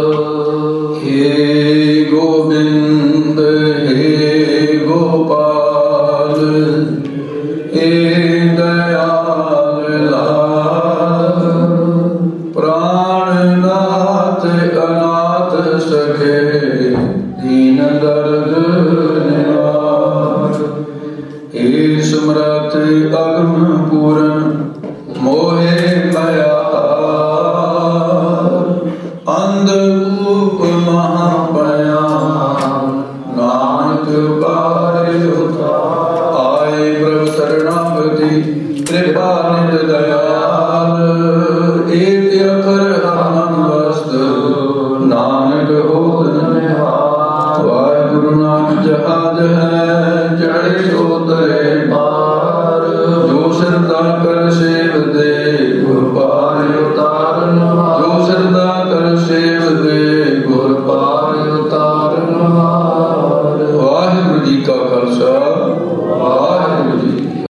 हे गोविंद हे गोपाल हे दयाल लाल, प्राणनाथ अनाथ सखे दीन दर्द निवार। हे समर्थ अगम पूरन मोहे मया अंधकूप महाभयान, नानक बारे आए प्रभु शरणागति कृपा निध दयाल। एक अखर हम वस्तु नानक होत निहाल। वाहिगुरु नाम जहाज है चढ़े उतरे पार, जो श्रद्धा कर सेव दे गुर पार उतारन। जो श्रद्धा कर सेव दे गुर पार उतारन। वाहिगुरु जी का खालसा